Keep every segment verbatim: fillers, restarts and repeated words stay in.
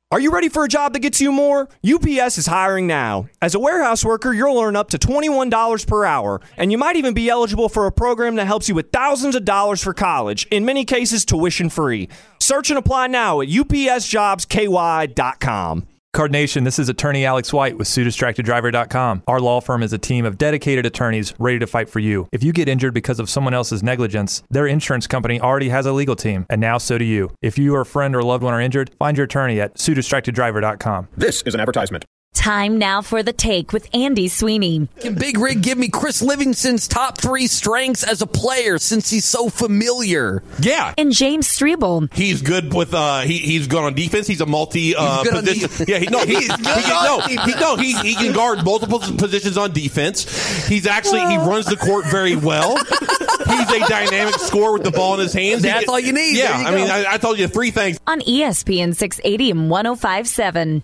Are you ready for a job that gets you more? U P S is hiring now. As a warehouse worker, you'll earn up to twenty-one dollars per hour, and you might even be eligible for a program that helps you with thousands of dollars for college, in many cases tuition free. Search and apply now at U P S jobs K Y dot com. Card Nation, this is attorney Alex White with Sue Distracted Driver dot com. Our law firm is a team of dedicated attorneys ready to fight for you. If you get injured because of someone else's negligence, their insurance company already has a legal team, and now so do you. If you or a friend or loved one are injured, find your attorney at Sue Distracted Driver dot com. This is an advertisement. Time now for The Take with Andy Sweeney. Can Big Rig give me Chris Livingston's top three strengths as a player since he's so familiar? Yeah. And James Strebel. He's good with, uh, he, he's good on defense. He's a multi uh, He's good on position. defense. Yeah, he, no, he, He's he, good he, on no, defense. he, no, he, he can guard multiple positions on defense. He's actually, he runs the court very well. He's a dynamic scorer with the ball in his hands. That's he, all you need. Yeah, you I go. mean, I, I told you three things. On E S P N six eighty and one oh five point seven.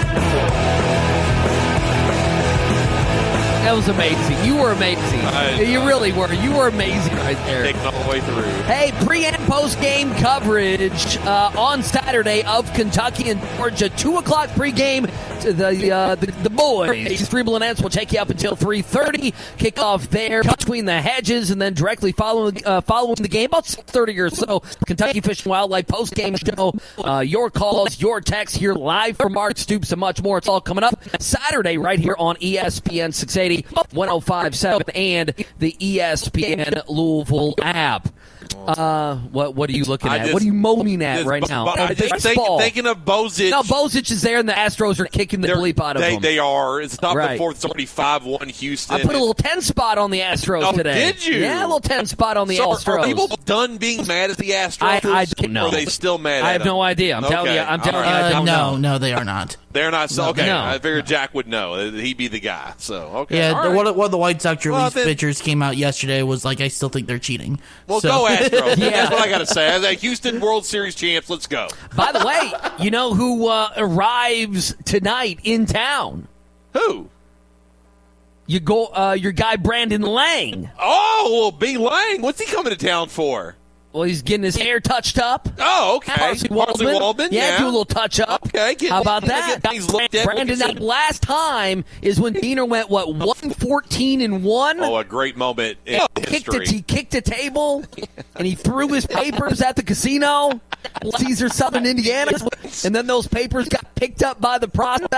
That was amazing. You were amazing. I- you really were. You were amazing right there. Taking all the way through. Hey, pre and post game coverage uh, on Saturday of Kentucky and Georgia. Two o'clock pregame. To the, uh, the the boys, Strebel and Ents will take you up until three thirty. Kickoff there between the hedges, and then directly following uh, following the game about six thirty or so. Kentucky Fish and Wildlife post game show. Uh, your calls, your texts here live from Mark Stoops and much more. It's all coming up Saturday right here on E S P N six eighty, one oh five point seven, and the E S P N Louisville app. Uh, what what are you looking I at? just- what are you moaning at Just right Bo- now? Bo- Oh, I just think, baseball. thinking of Bozich. No, Bozich is there, and the Astros are kicking the They're- bleep out of they, him. They are. It's top of Right. the fourth. It's already five one Houston. I put a little ten spot on the Astros Oh, today. did you? Yeah, a little ten spot on the so Astros. Are people done being mad at the Astros? I, I don't know. Or are they still mad at I have them? no idea. I'm telling Okay. you. I'm telling All you. I right. Uh, don't no, know. no, they are not. They're not. So, okay. No. I figured Jack would know. He'd be the guy. So, okay. Yeah, All the, right. one, of- one of the White Sox relief Well, then- pitchers came out yesterday was like, I still think they're cheating. Well, So- go Astros. Yeah. That's what I got to say. As a Houston World Series champs, let's go. By the way, you know who uh, arrives tonight in town? Who? You go, uh, your guy Brandon Lang. Oh, well, B. Lang. What's he coming to town for? Well, he's getting his hair touched up. Oh, okay. Parsley Parsley Waldman. Waldman, Yeah, yeah. do a little touch up. Okay, get- How about get- that? get things looked at. Brandon, We'll that get last time is when Diener went, what, one fourteen and one? Oh, a great moment in Kicked history. a, he kicked a table, and he threw his papers at the casino, Caesar Southern Indiana, and then those papers got picked up by the process.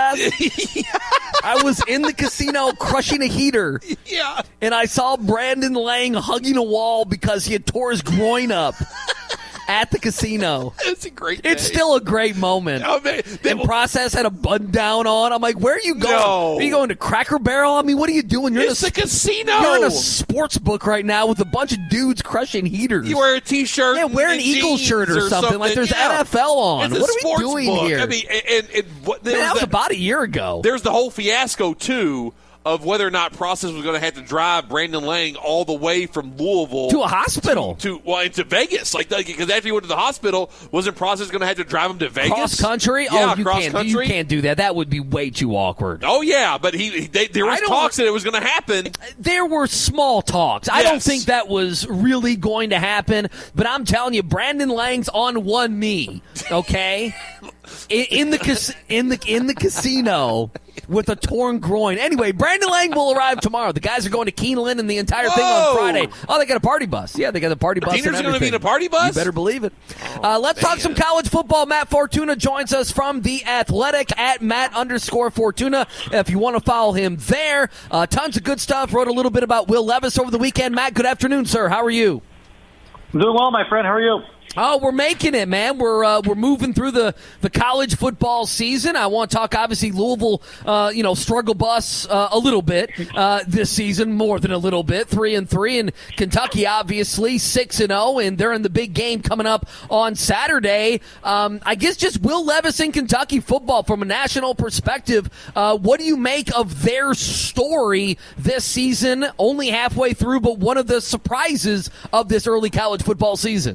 I was in the casino crushing a heater, Yeah. and I saw Brandon Lang hugging a wall because he had tore his groin up at the casino. It's a great It's day. still a great moment. Oh, man. They- And Process had a button down on. I'm like, where are you going? No. Are you going to Cracker Barrel? I mean, what are you doing? You're It's in a casino. You're in a sports book right now with a bunch of dudes crushing heaters. You wear a T-shirt. Yeah, wear an and Eagle jeans shirt or something. Like there's Yeah. N F L on. It's a What are we sports doing book. here? I mean, and, and, and what, there Man, that was that- about a year ago. There's the whole fiasco, too, of whether or not Process was going to have to drive Brandon Lang all the way from Louisville To a hospital. to, to well into Vegas, like because after he went to the hospital, wasn't Process going to have to drive him to Vegas? Cross country? Yeah, oh, you cross can't. country. You can't do that. That would be way too awkward. Oh yeah, but he, he they, there I was don't- talks that it was going to happen. There were small talks. I don't Yes. think that was really going to happen. But I'm telling you, Brandon Lang's on one knee. Okay, in, in the cas- in the in the casino with a torn groin. Anyway, Brandon Lang will arrive tomorrow. The guys are going to Keeneland and the entire thing on Whoa. Friday. Oh, they got a party bus. Yeah, they got a party bus. Diener's and gonna be in everything. a party bus? You better believe it. Uh, let's talk some college football. Matt Fortuna joins us from The Athletic at Matt underscore Fortuna. If you want to follow him there, uh, tons of good stuff. Wrote a little bit about Will Levis over the weekend. Matt, good afternoon, sir. How are you? I'm doing well, my friend. How are you? Oh, we're making it, man. We're uh, we're moving through the, the college football season. I want to talk, obviously, Louisville, uh, you know, struggle bus uh, a little bit uh, this season, more than a little bit. Three and three, and Kentucky, obviously, six and zero, and they're in the big game coming up on Saturday. Um, I guess just Will Levis in Kentucky football from a national perspective. Uh, what do you make of their story this season? Only halfway through, but one of the surprises of this early college football season.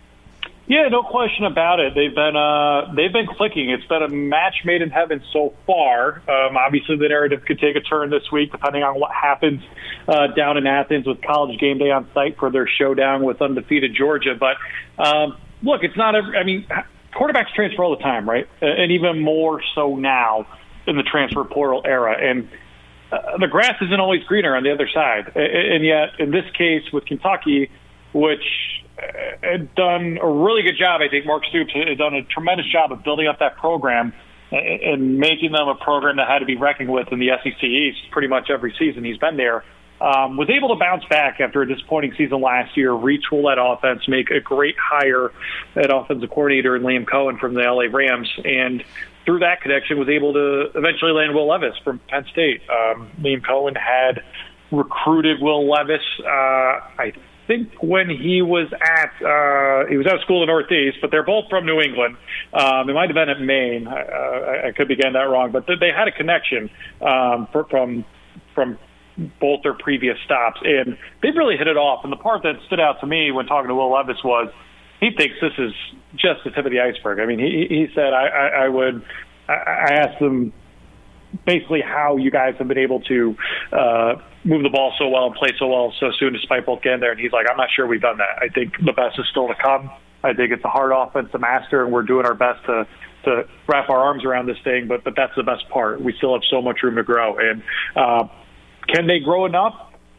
Yeah, no question about it. They've been uh, they've been clicking. It's been a match made in heaven so far. Um, obviously, the narrative could take a turn this week depending on what happens uh, down in Athens with College Game Day on site for their showdown with undefeated Georgia. But um, look, it's not. A, I mean, quarterbacks transfer all the time, right? And even more so now in the transfer portal era. And uh, the grass isn't always greener on the other side. And yet, in this case with Kentucky, which had done a really good job, I think Mark Stoops had done a tremendous job of building up that program and making them a program that had to be reckoned with in the S E C East pretty much every season he's been there. Um, was able to bounce back after a disappointing season last year, retool that offense, make a great hire at offensive coordinator in Liam Cohen from the L A Rams, and through that connection was able to eventually land Will Levis from Penn State. Um, Liam Cohen had recruited Will Levis, uh, I think when he was at uh, he was out of school in the Northeast, but they're both from New England. Um, it might have been at Maine. I, I could be getting that wrong, but they had a connection um, for, from from both their previous stops, and they've really hit it off. And the part that stood out to me when talking to Will Levis was he thinks this is just the tip of the iceberg. I mean, he he said I, I, I would I, I asked them basically how you guys have been able to uh, move the ball so well and play so well so soon despite both getting there. And he's like, I'm not sure we've done that. I think the best is still to come. I think it's a hard offense to master, and we're doing our best to to wrap our arms around this thing. But but that's the best part. We still have so much room to grow. And uh, can they grow enough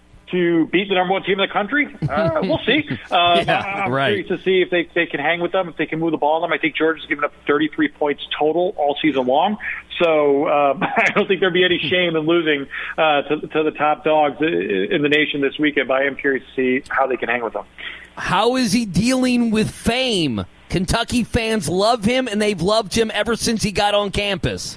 to beat the number one team in the country? Uh, we'll see. Uh, yeah, I'm right. curious to see if they, they can hang with them, if they can move the ball on them. I think Georgia's given up thirty-three points total all season long. So um, I don't think there'd be any shame in losing uh, to, to the top dogs in the nation this weekend, but I am curious to see how they can hang with them. How is he dealing with fame? Kentucky fans love him, and they've loved him ever since he got on campus.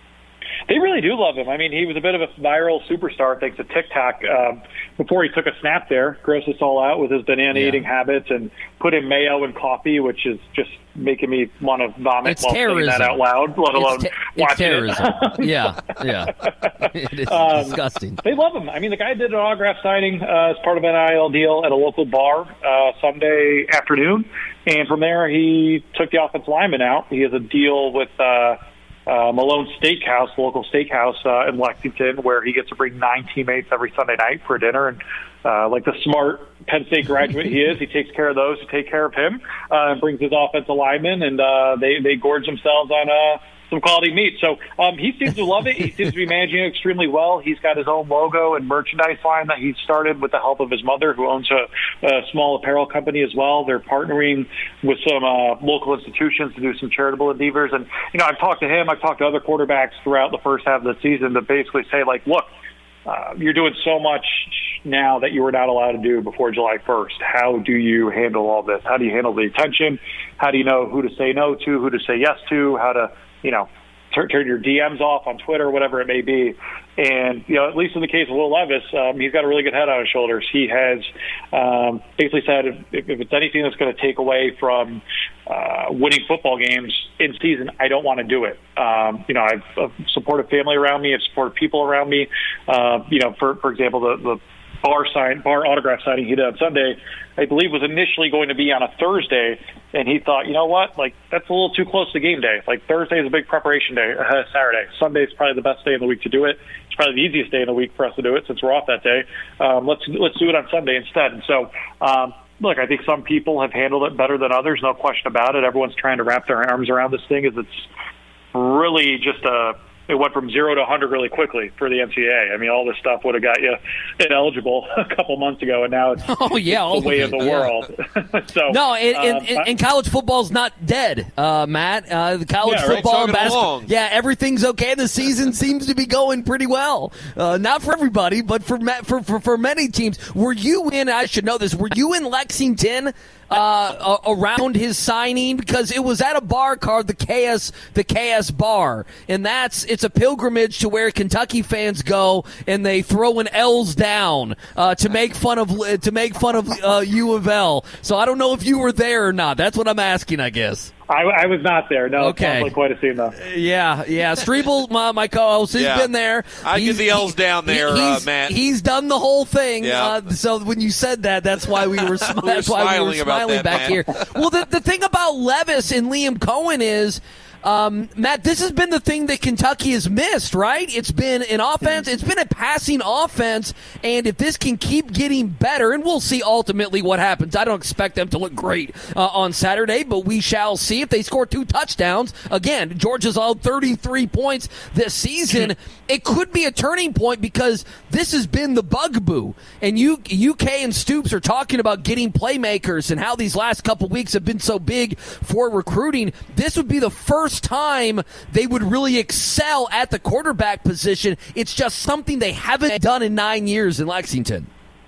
They really do love him. I mean, he was a bit of a viral superstar thanks to TikTok. Um, before he took a snap there, grossed us all out with his banana-eating yeah. habits and put in mayo in coffee, which is just making me want to vomit it's while terrorism. saying that out loud, let alone it's te- watching it's terrorism. it. yeah, yeah. It is um, disgusting. They love him. I mean, the guy did an autograph signing uh, as part of an N I L deal at a local bar uh, Sunday afternoon, and from there he took the offensive lineman out. He has a deal with uh, Uh, Malone Steakhouse, local steakhouse uh, in Lexington, where he gets to bring nine teammates every Sunday night for dinner. And uh, like the smart Penn State graduate he is, he takes care of those who take care of him uh, and brings his offensive linemen, and uh, they, they gorge themselves on uh, some quality meat. So um, he seems to love it. He seems to be managing it extremely well. He's got his own logo and merchandise line that he started with the help of his mother, who owns a, a small apparel company as well. They're partnering with some uh, local institutions to do some charitable endeavors. And, you know, I've talked to him. I've talked to other quarterbacks throughout the first half of the season to basically say, like, look, uh, you're doing so much now that you were not allowed to do before July first. How do you handle all this? How do you handle the attention? How do you know who to say no to, who to say yes to, how to, you know, turn, turn your D Ms off on Twitter, whatever it may be. And, you know, at least in the case of Will Levis, um, he's got a really good head on his shoulders. He has um, basically said if, if it's anything that's going to take away from uh, winning football games in season, I don't want to do it. Um, you know, I've, I've supported family around me. I've supported people around me. Uh, you know, for, for example, the, the bar sign, bar autograph signing he did on Sunday, I believe was initially going to be on a Thursday, and he thought, you know what, like that's a little too close to game day. Like Thursday is a big preparation day, uh, Saturday. Sunday is probably the best day of the week to do it. It's probably the easiest day of the week for us to do it since we're off that day. Um, let's let's do it on Sunday instead. And so, um, look, I think some people have handled it better than others, no question about it. Everyone's trying to wrap their arms around this thing, as it's really just a it went from zero to one hundred really quickly for the N C double A. I mean, all this stuff would have got you ineligible a couple months ago, and now it's, oh, yeah, it's the way of, of the yeah. world. so No, and, and, um, and, and college football's not dead, uh, Matt. Uh, the college yeah, right, football and basketball, along. yeah, everything's okay. The season seems to be going pretty well. Uh, not for everybody, but for, for for for many teams. Were you in? I should know this. Were you in Lexington? Uh, around his signing, because it was at a bar called the K S the K S Bar, and that's it's a pilgrimage to where Kentucky fans go and they throw an L's down uh, to make fun of to make fun of uh, U of L. So I don't know if you were there or not. That's what I'm asking, I guess. I, I was not there. No, okay. It sounds like quite a scene, though. Yeah, yeah. Strebel, my, my co-host, has Yeah. been there. I He's- get the L's down there, he- uh, he's- Matt. He's done the whole thing. Yeah. Uh, so when you said that, that's why we were, sm- We were that's why we were smiling about smiling that, back Matt. here. Well, the, the thing about Levis and Liam Cohen is, Um, Matt, this has been the thing that Kentucky has missed, right? It's been an offense. It's been a passing offense. And if this can keep getting better, and we'll see ultimately what happens. I don't expect them to look great uh, on Saturday, but we shall see. If they score two touchdowns, again, Georgia's allowed thirty-three points this season. It could be a turning point because this has been the bugaboo. And you, U K and Stoops are talking about getting playmakers and how these last couple weeks have been so big for recruiting. This would be the first time they would really excel at the quarterback position. It's just something they haven't done in nine years in Lexington.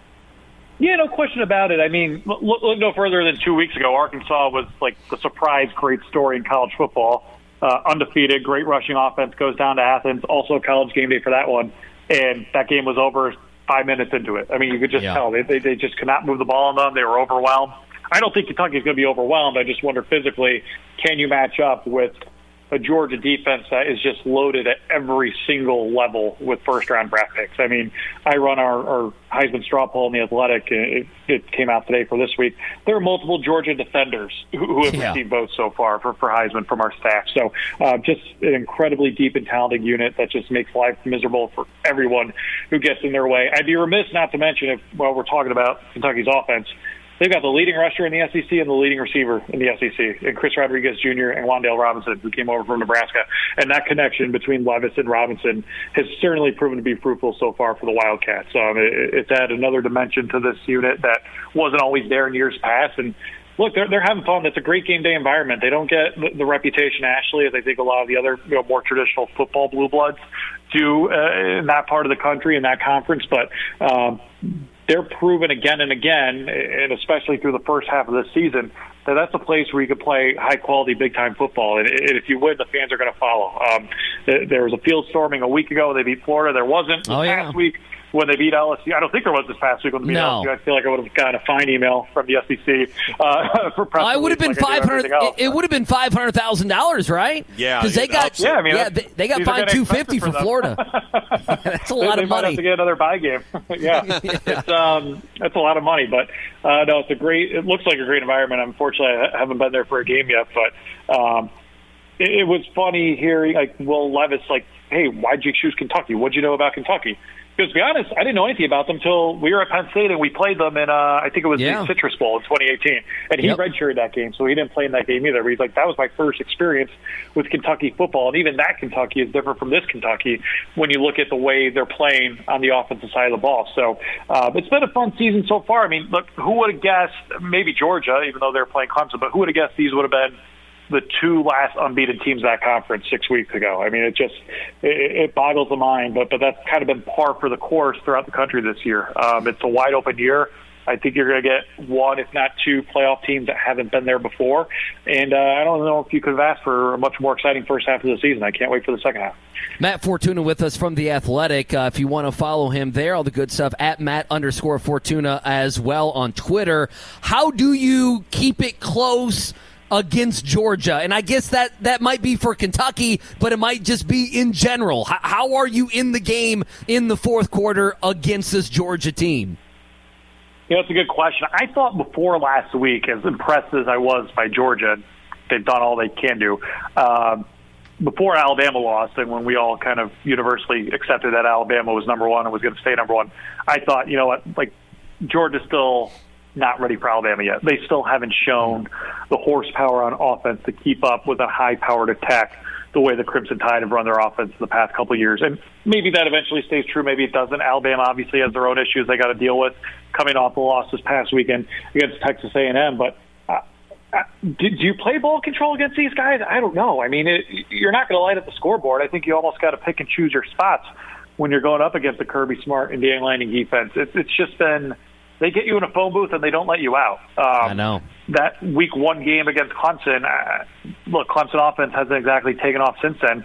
Yeah, no question about it. I mean, look, look no further than two weeks ago. Arkansas was like the surprise great story in college football. Uh, undefeated, great rushing offense, goes down to Athens, also college game day for that one. And that game was over five minutes into it. I mean, you could just yeah. tell. They, they, they just could not move the ball on them. They were overwhelmed. I don't think Kentucky's going to be overwhelmed. I just wonder physically, can you match up with a Georgia defense that is just loaded at every single level with first-round draft picks? I mean, I run our, our Heisman straw poll in The Athletic. It, it came out today for this week. There are multiple Georgia defenders who, who have yeah. received votes so far for, for Heisman from our staff. So uh, just an incredibly deep and talented unit that just makes life miserable for everyone who gets in their way. I'd be remiss not to mention, if while we're talking about Kentucky's offense, they've got the leading rusher in the S E C and the leading receiver in the S E C, and Chris Rodriguez Junior and Wan'Dale Robinson, who came over from Nebraska. And that connection between Levis and Robinson has certainly proven to be fruitful so far for the Wildcats. Um, it, it's added another dimension to this unit that wasn't always there in years past. And look, they're, they're having fun. It's a great game day environment. They don't get the, the reputation, Ashley, as I think a lot of the other you know, more traditional football blue bloods do uh, in that part of the country, in that conference. But um, they're proven again and again, and especially through the first half of the season, that that's a place where you can play high-quality, big-time football. And if you win, the fans are going to follow. Um, there was a field storming a week ago. They beat Florida. There wasn't this oh, yeah. past week when they beat L S U. I don't think there was this past week when they beat no. L S U. I feel like I would have gotten a fine email from the S E C uh, for press. I would have been like five hundred. It, it would have been five hundred thousand dollars, right? Yeah, because they got yeah, I mean, yeah, they, they got fined two fifty for, for Florida. That's a lot they, of they money. Might have to get another buy game. yeah, yeah. It's um, that's a lot of money, but uh, no, it's a great. It looks like a great environment. Unfortunately, I haven't been there for a game yet, but um, it, it was funny hearing like Will Levis like, "Hey, why'd you choose Kentucky? What'd you know about Kentucky?" Because to be honest, I didn't know anything about them until we were at Penn State and we played them in, uh, I think it was yeah. the Citrus Bowl in twenty eighteen. And he yep. redshirted that game, so he didn't play in that game either. But he's like, that was my first experience with Kentucky football. And even that Kentucky is different from this Kentucky when you look at the way they're playing on the offensive side of the ball. So uh, it's been a fun season so far. I mean, look, who would have guessed, maybe Georgia, even though they're playing Clemson, but who would have guessed these would have been the two last unbeaten teams of that conference six weeks ago? I mean, it just it, it boggles the mind, but but that's kind of been par for the course throughout the country this year. Um, it's a wide open year. I think you're going to get one, if not two, playoff teams that haven't been there before. And uh, I don't know if you could have asked for a much more exciting first half of the season. I can't wait for the second half. Matt Fortuna with us from The Athletic. Uh, if you want to follow him there, all the good stuff, at Matt underscore Fortuna as well on Twitter. How do you keep it close against Georgia? And I guess that, that might be for Kentucky, but it might just be in general. How, how are you in the game in the fourth quarter against this Georgia team? You know, it's a good question. I thought before last week, as impressed as I was by Georgia, they've done all they can do. Um, before Alabama lost, and when we all kind of universally accepted that Alabama was number one and was going to stay number one, I thought, you know what, like Georgia's still not ready for Alabama yet. They still haven't shown the horsepower on offense to keep up with a high-powered attack the way the Crimson Tide have run their offense the past couple of years. And maybe that eventually stays true, maybe it doesn't. Alabama obviously has their own issues they got to deal with coming off the loss this past weekend against Texas A and M. But uh, uh, do, do you play ball control against these guys? I don't know. I mean, it, you're not going to light up the scoreboard. I think you almost got to pick and choose your spots when you're going up against the Kirby Smart and Dan Lanning defense. It's, it's just been – they get you in a phone booth and they don't let you out. Um, I know. That week one game against Clemson, uh, look, Clemson offense hasn't exactly taken off since then.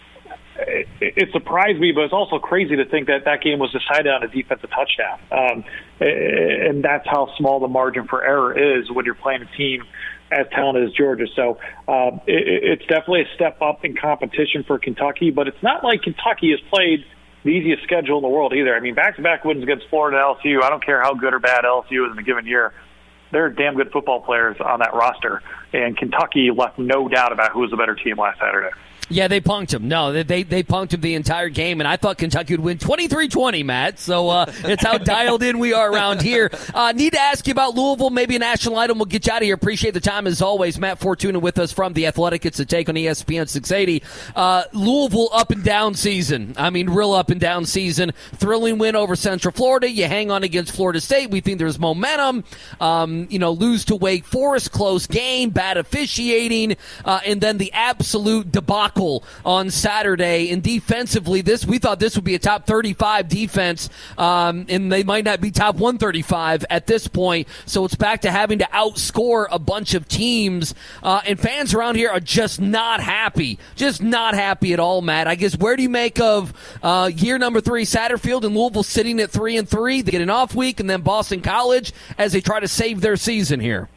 It, it surprised me, but it's also crazy to think that that game was decided on a defensive touchdown. Um, and that's how small the margin for error is when you're playing a team as talented as Georgia. So uh, it, it's definitely a step up in competition for Kentucky, but it's not like Kentucky has played the easiest schedule in the world either. I mean, back-to-back wins against Florida and L S U. I don't care how good or bad L S U is in a given year. there are damn good football players on that roster, and Kentucky left no doubt about who was the better team last Saturday. Yeah, they punked him. No, they, they they punked him the entire game, and I thought Kentucky would win twenty-three twenty, Matt. So uh, it's how dialed in we are around here. Uh, need to ask you about Louisville, maybe a national item. We'll get you out of here. Appreciate the time as always. Matt Fortuna with us from The Athletic. It's a take on E S P N six eighty. Uh, Louisville up and down season. I mean, real up and down season. Thrilling win over Central Florida. You hang on against Florida State. We think there's momentum. Um, you know, lose to Wake Forest, close game, bad officiating, uh, and then the absolute debacle on Saturday. And defensively, this we thought this would be a top thirty-five defense, um, and they might not be top one thirty-five at this point. So it's back to having to outscore a bunch of teams, uh, and fans around here are just not happy, just not happy at all. Matt, I guess where do you make of uh, year number three Satterfield and Louisville sitting at three and three? They get an off week, and then Boston College as they try to save their season here.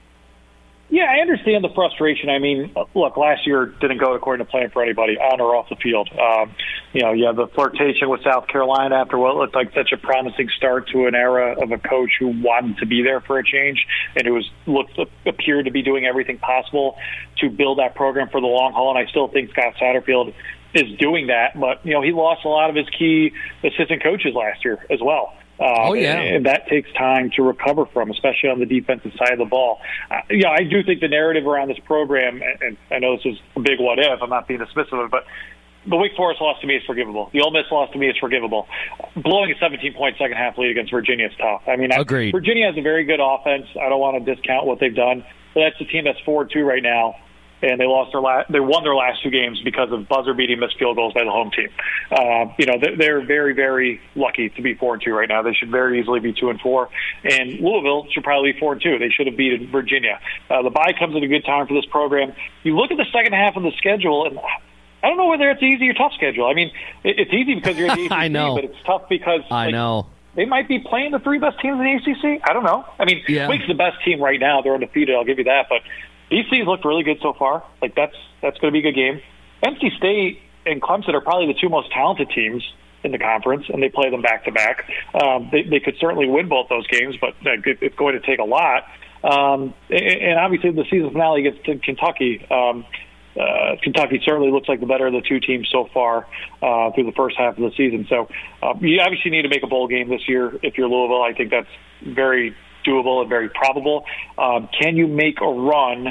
Yeah, I understand the frustration. I mean, look, last year didn't go according to plan for anybody, on or off the field. Um, you know, you have the flirtation with South Carolina after what looked like such a promising start to an era of a coach who wanted to be there for a change and who was looked appeared to be doing everything possible to build that program for the long haul. And I still think Scott Satterfield is doing that, but you know, he lost a lot of his key assistant coaches last year as well. Uh, oh, yeah. and, and that takes time to recover from, especially on the defensive side of the ball. Uh, yeah, I do think the narrative around this program, and, and I know this is a big what if, I'm not being dismissive of it, but the Wake Forest loss to me is forgivable. The Ole Miss loss to me is forgivable. Blowing a seventeen-point second-half lead against Virginia is tough. I mean, Agreed. I, Virginia has a very good offense. I don't want to discount what they've done, but that's the team that's four two right now. And they lost their last, they won their last two games because of buzzer-beating missed field goals by the home team. Uh, you know, they're, they're very, very lucky to be four and two right now. They should very easily be two and four. And Louisville should probably be four and two. They should have beaten Virginia. Uh, the bye comes at a good time for this program. You look at the second half of the schedule, and I don't know whether it's easy or tough schedule. I mean, it, it's easy because you're in the A C C, I know. but it's tough because I like, know. they might be playing the three best teams in the A C C. I don't know. I mean, Yeah. Wake's the best team right now. They're undefeated. I'll give you that, but B C's looked really good so far. Like that's that's going to be a good game. N C State and Clemson are probably the two most talented teams in the conference, and they play them back to back. Um, they, they could certainly win both those games, but it's going to take a lot. Um, and, and obviously, the season finale against Kentucky. Um, uh, Kentucky certainly looks like the better of the two teams so far uh, through the first half of the season. So uh, you obviously need to make a bowl game this year if you're Louisville. I think that's very doable and very probable. Um, can you make a run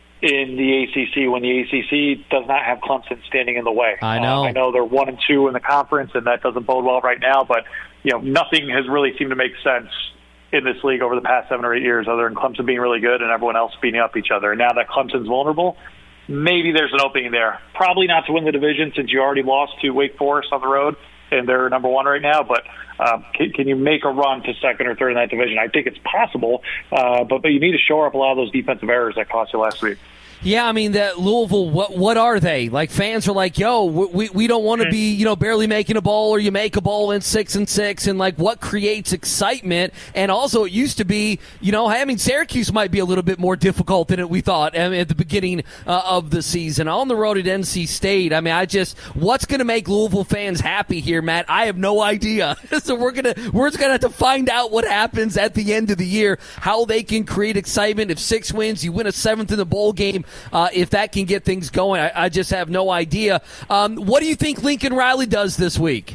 in the A C C when the A C C does not have Clemson standing in the way? I know. Uh, I know they're one and two in the conference, and that doesn't bode well right now. But you know, nothing has really seemed to make sense in this league over the past seven or eight years, other than Clemson being really good and everyone else beating up each other. And now that Clemson's vulnerable, maybe there's an opening there. Probably not to win the division since you already lost to Wake Forest on the road, and they're number one right now. But um, can, can you make a run to second or third in that division? I think it's possible, uh, but, but you need to shore up a lot of those defensive errors that cost you last week. Yeah, I mean, that Louisville, what what are they? Like, fans are like, yo, we we don't want to be, you know, barely making a bowl, or you make a bowl in six and six, and like, what creates excitement? And also, it used to be, you know, I mean, Syracuse might be a little bit more difficult than it, we thought I mean, at the beginning uh, of the season. On the road at N C State, I mean, I just, what's going to make Louisville fans happy here, Matt? I have no idea. So we're gonna we're just gonna have to find out what happens at the end of the year, how they can create excitement. If six wins, you win a seventh in the bowl game. Uh, if that can get things going, I, I just have no idea. Um, what do you think Lincoln Riley does this week?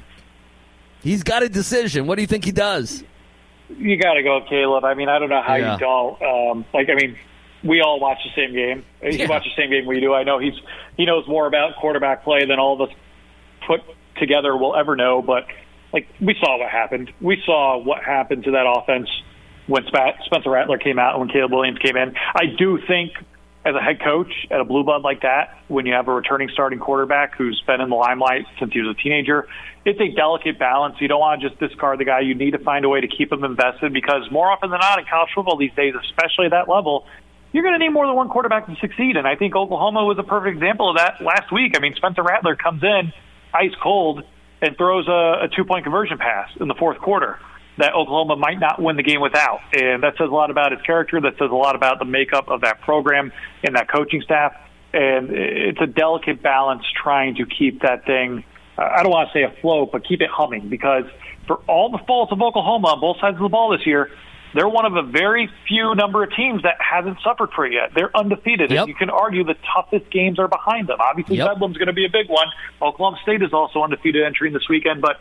He's got a decision. What do you think he does? You got to go, Caleb. I mean, I don't know how Yeah. you don't. Um, like, I mean, we all watch the same game. You Yeah. watch the same game we do. I know he's he knows more about quarterback play than all of us put together will ever know. But like, we saw what happened. We saw what happened to that offense when Spencer Rattler came out and when Caleb Williams came in. I do think, as a head coach at a blue blood like that, when you have a returning starting quarterback who's been in the limelight since he was a teenager, it's a delicate balance. You don't want to just discard the guy. You need to find a way to keep him invested, because more often than not in college football these days, especially at that level, you're going to need more than one quarterback to succeed. And I think Oklahoma was a perfect example of that last week. I mean, Spencer Rattler comes in ice cold and throws a, a two-point conversion pass in the fourth quarter that Oklahoma might not win the game without. And that says a lot about his character. That says a lot about the makeup of that program and that coaching staff. And it's a delicate balance trying to keep that thing, I don't want to say afloat, but keep it humming, because for all the faults of Oklahoma on both sides of the ball this year, they're one of a very few number of teams that hasn't suffered for it yet. They're undefeated. Yep. And you can argue the toughest games are behind them. Obviously, Yep. Bedlam's going to be a big one. Oklahoma State is also undefeated entering this weekend. But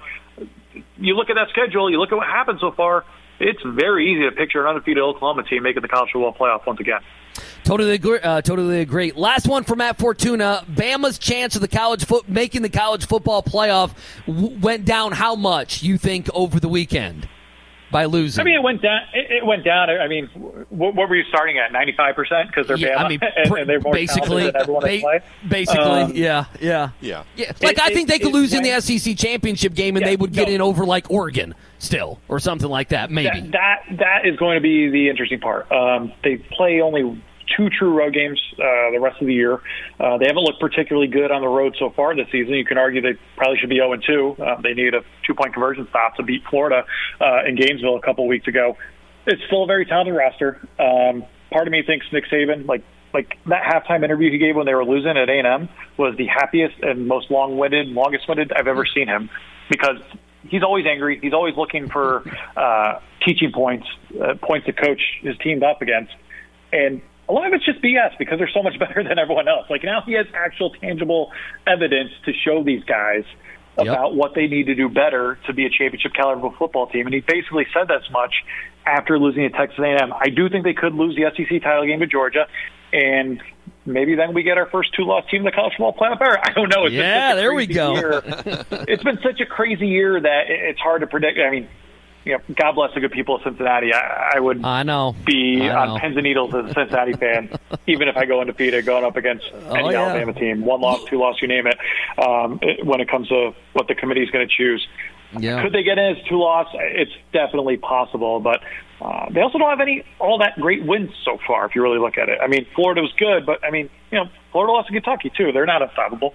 you look at that schedule, you look at what happened so far, it's very easy to picture an undefeated Oklahoma team making the college football playoff once again. Totally agree. Uh, totally agree. Last one for Matt Fortuna. Bama's chance of the college foot making the college football playoff w- went down how much, you think, over the weekend by losing? I mean, it went down. It, it went down. I mean, what, what were you starting at? ninety-five percent because they're Yeah, Bama I mean, and, pr- and they're more basically, talented than everyone they ba- play. basically, Um, yeah, yeah, Yeah. yeah. Like It- I think it- they could it lose in the went- S E C championship game, and Yeah, they would get no. in over like Oregon still, or something like that. Maybe. That, that that is going to be the interesting part. Um, they play only two true road games uh, the rest of the year. Uh, they haven't looked particularly good on the road so far this season. You can argue they probably should be oh and two. Uh, they need a two-point conversion stop to beat Florida uh, in Gainesville a couple weeks ago. It's still a very talented roster. Um, part of me thinks Nick Saban, like like that halftime interview he gave when they were losing at A and M, was the happiest and most long-winded, longest-winded I've ever seen him, because he's always angry. He's always looking for uh, teaching points, uh, points to coach his team up against. And a lot of it's just B S because they're so much better than everyone else. Like now he has actual tangible evidence to show these guys about Yep. what they need to do better to be a championship caliber football team. And he basically said that much after losing to Texas A and M. I do think they could lose the S E C title game to Georgia, and maybe then we get our first two-loss team in the college football playoff era. I don't know. It's been Yeah, such a there we crazy go. year. It's been such a crazy year that it- it's hard to predict. I mean, you know, God bless the good people of Cincinnati. I, I would I know. be I know. on pins and needles as a Cincinnati fan, even if I go undefeated, going up against any Oh, yeah. Alabama team. One loss, two loss, you name it, um, it when it comes to what the committee is going to choose. Yeah. Could they get in as two loss? It's definitely possible, but uh, they also don't have any all that great wins so far, if you really look at it. I mean, Florida was good, but, I mean, you know, Florida lost to Kentucky, too. They're not unstoppable.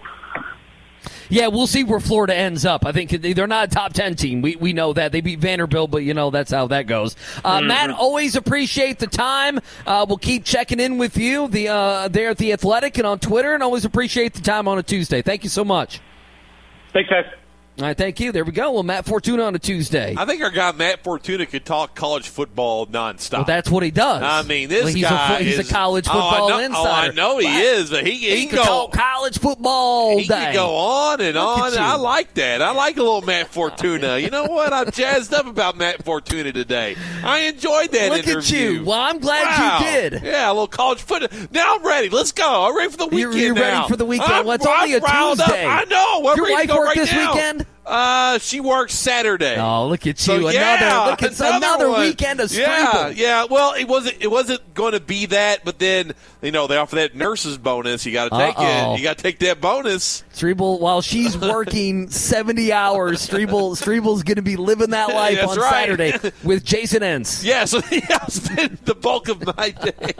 Yeah, we'll see where Florida ends up. I think they're not a top ten team. We we know that. They beat Vanderbilt, but, you know, that's how that goes. Uh, Mm-hmm. Matt, always appreciate the time. Uh, we'll keep checking in with you the uh, there at The Athletic and on Twitter, and always appreciate the time on a Tuesday. Thank you so much. Thanks, guys. All right, thank you. There we go. Well, Matt Fortuna on a Tuesday. I think our guy Matt Fortuna could talk college football nonstop. Well, that's what he does. I mean, this Well, he's guy a, fo- he's is a college oh, I football know- insider. Oh, I know he What? is, but he, he, He can can go. talk college football all He day. can go on and Look on. at you. I like that. I like a little Matt Fortuna. You know what? I'm jazzed up about Matt Fortuna today. I enjoyed that Look interview. at you. Well, I'm glad Wow. you did. Yeah, a little college football. Now I'm ready. Let's go. I'm ready for the You're- weekend you're ready now. for the weekend. I'm, Well, it's only I'm a riled up. Tuesday. I know. I'm Your ready wife to go work right this now. weekend? Uh, she works Saturday. Oh, look at So, you! yeah, another look at another one. weekend of Yeah, Streeble. yeah. Well, it wasn't. It wasn't going to be that, but then you know they offer that nurse's bonus. You got to take Uh-oh. it. You got to take that bonus. Streeble, while she's working seventy hours, Streeble Streeble's going to be living that life That's on right. Saturday with Jason Entz. Yeah, so yeah, I'll spend the bulk of my day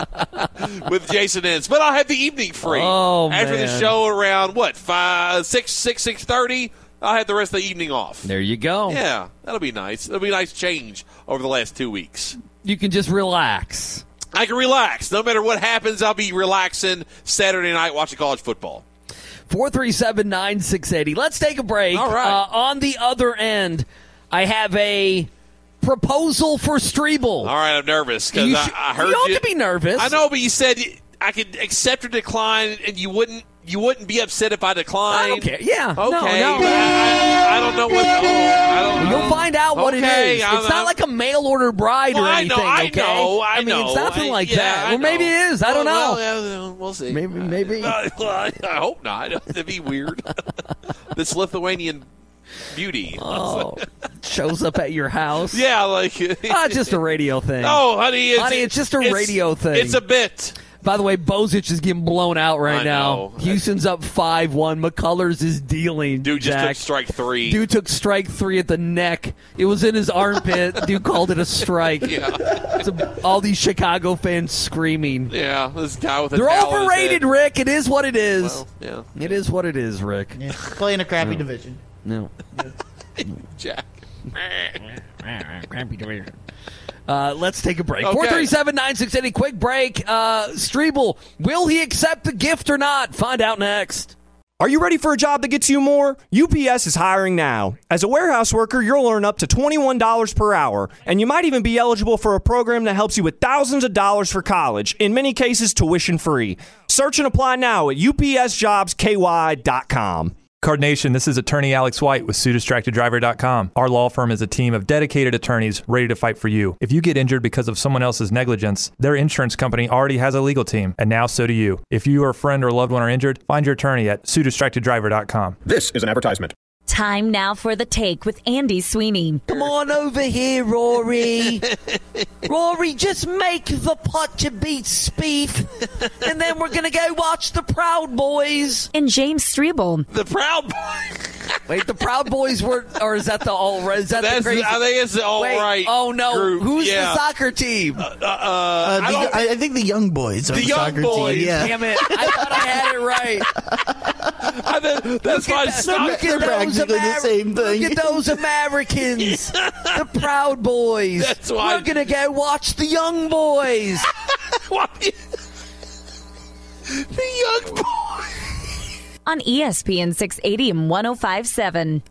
with Jason Entz, but I'll have the evening free Oh, after the man. show around what five, six, six, six thirty. I'll have the rest of the evening off. There you go. Yeah, that'll be nice. That'll be a nice change over the last two weeks. You can just relax. I can relax. No matter what happens, I'll be relaxing Saturday night watching college football. four three seven, nine six eight zero. Let's take a break. All right. Uh, on the other end, I have a proposal for Streeble. All right, I'm nervous because You I, should- I heard you don't have to be nervous. I know, but you said I could accept or decline, and you wouldn't. You wouldn't be upset if I declined. I don't care. Yeah. Okay. No, no. I, I don't know what. Oh, I don't know. You'll find out what Okay, it is. I- It's not like a mail order bride Well, or I anything. know, I okay? know, I mean, know. it's nothing I- like yeah, that. I Or maybe know. it is. I don't Well, know. well, yeah, we'll see. Maybe- maybe. Uh, well, I, I hope not. That'd be weird. This Lithuanian beauty. Oh, shows up at your house. Yeah, like. Ah, just a radio thing. Oh, honey, it's, Honey, it's just a radio thing. It's a bit. By the way, Bozich is getting blown out right I now. know. Houston's up five one. McCullers is dealing. Dude just Jack. took strike three. Dude took strike three at the neck. It was in his armpit. Dude called it a strike. Yeah. So all these Chicago fans screaming. Yeah, this guy with a They're towel in his overrated, head. Rick. It is what it is. Well, yeah, It is what it is, Rick. Yeah, play in a crappy division. No. Jack. Uh, let's take a break. Okay. four three seven, nine six eight zero. Quick break. Uh, Streeble, will he accept the gift or not? Find out next. Are you ready for a job that gets you more? U P S is hiring now. As a warehouse worker, you'll earn up to twenty-one dollars per hour, and you might even be eligible for a program that helps you with thousands of dollars for college, in many cases tuition free. Search and apply now at U P S jobs K Y dot com. Card Nation, this is attorney Alex White with Sue Distracted Driver dot com. Our law firm is a team of dedicated attorneys ready to fight for you. If you get injured because of someone else's negligence, their insurance company already has a legal team, and now so do you. If you or a friend or loved one are injured, find your attorney at Sue Distracted Driver dot com. This is an advertisement. Time now for The Take with Andy Sweeney. Come on over here, Rory. Rory, just make the pot you beat Spieth, and then we're going to go watch the Proud Boys. And James Strebel. The Proud Boys. Wait, the Proud Boys were, or is that the all right? Is that That's the crazy? the, I think it's the all Wait, right. Oh, no. Group. Who's yeah. the soccer team? Uh, uh, Uh, the, I, don't, I, I think the Young Boys are The the, Young soccer Boys. team. Yeah. Damn it. I thought I had it right. I think that's Look my at that. stock. Look They're at those practically the Ameri- same thing. Look at those Americans. The Proud Boys. That's why- We're going to go watch the Young Boys. The Young Boys. On E S P N six eighty and one oh five point seven.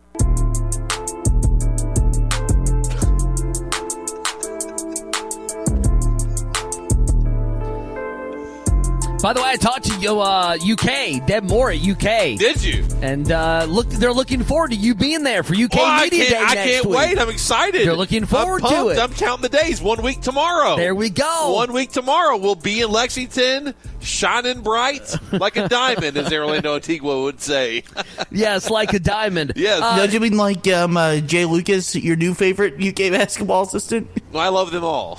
By the way, I talked to you, uh, U K, Deb Moore at U K. Did you? And uh, look, they're looking forward to you being there for U K Well, I Media can't, Day I next can't week. wait. I'm excited. They're looking forward I'm to pumped. it. I'm counting the days. One week tomorrow. There we go. One week tomorrow. We'll be in Lexington, shining bright like a diamond, as Orlando Antigua would say. Yes, like a diamond. Yes. Uh, Don't you mean like um, uh, Jay Lucas, your new favorite U K basketball assistant? I love them all.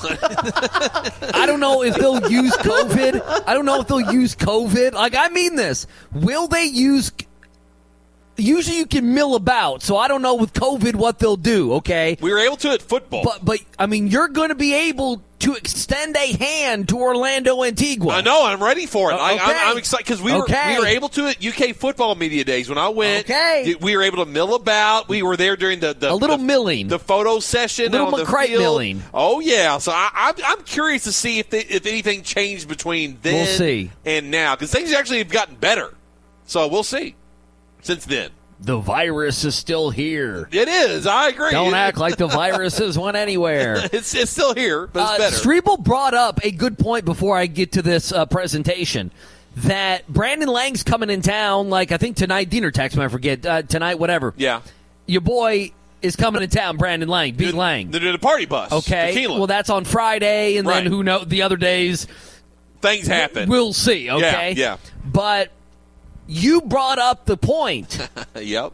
I don't know if they'll use COVID. I don't know if they'll use COVID. Like, I mean this. Will they use... Usually you can mill about, so I don't know with COVID what they'll do, okay? We were able to at football. But, but I mean, you're going to be able to extend a hand to Orlando Antigua. I know. I'm ready for it. Uh, I, okay. I'm, I'm excited because we were Okay. we were able to at U K Football Media Days when I went. Okay. We were able to mill about. We were there during the, the A little the, milling. the photo session, A little on the McCrite field. milling. Oh yeah. So I, I'm I'm curious to see if they, if anything changed between then We'll see. and now because things actually have gotten better. So we'll see. Since then, The virus is still here. it is. I agree. Don't It- act like the viruses went anywhere. it's it's still here, but Uh, it's better. Strebel brought up a good point before I get to this uh, presentation that Brandon Lang's coming in town, like I think tonight, Diener text me, I forget, uh, tonight, whatever. yeah. Your boy is coming in town, Brandon Lang, beat Lang. They're doing a party bus. Okay, Tequila. well, that's on Friday, and Right. then who knows, the other days, things happen. we'll see, okay? Yeah, yeah. But you brought up the point. Yep.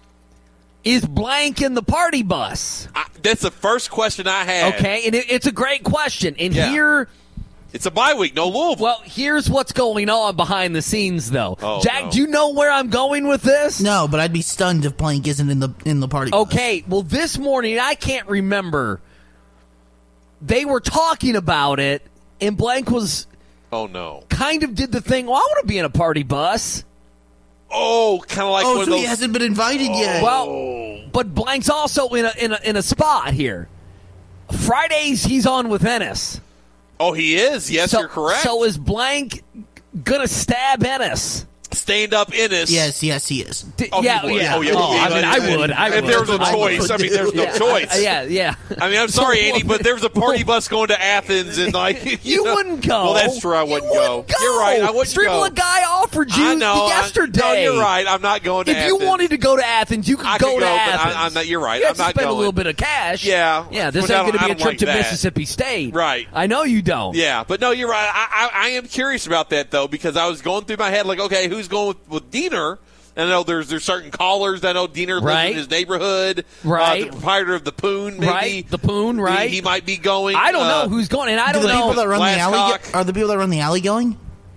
Is Blank in the party bus? I, that's the first question I had. Okay, and it, it's a great question. And Yeah. here... It's a bye week, no Louisville. Well, here's what's going on behind the scenes, though. Oh, Jack, no. do you know where I'm going with this? No, but I'd be stunned if Blank isn't in the in the party. bus. Okay, well, this morning, I can't remember. They were talking about it, and Blank was oh no. kind of did the thing, well, I want to be in a party bus. Oh, kind of like Oh, one so of he those. hasn't been invited yet. Well, but Blank's also in a, in a in a spot here. Fridays, he's on with Ennis. Oh, he is. Yes, so, you're correct. So is Blank gonna stab Ennis? Stand up Ennis. yes, yes, he is. D- Oh, he yeah, would. yeah. Oh, yeah, I he mean, I would. would. I If would. there was a I would. choice, I mean, there's no Yeah, choice. I- yeah, yeah. I mean, I'm sorry, Andy, but there's a party bus going to Athens, and like you, You know- wouldn't go. Well, that's true. I wouldn't, you wouldn't go. You're right. I wouldn't Strebel, go. a guy offered you I know. I- yesterday. no, you're right. I'm not going to If Athens. you wanted to go to Athens, you could I go could to go, but I- Athens. I'm not- you're right. You I'm have to not spend going. a little bit of cash. Yeah. Yeah, this Which ain't I don't- going to I be a don't trip like to that. Mississippi State. Right. I know you don't. Yeah, but no, you're right. I, I I am curious about that though because I was going through my head like, okay, who's going with, with Diener? And I know there's there's certain callers that I know Diener lives Right. in his neighborhood. Right. Uh, the proprietor of the Poon, maybe. Right. The Poon, right. He, he might be going. I don't uh, know who's going, and I Do don't the know. people that run the alley Glasscock. are the people that run the alley going?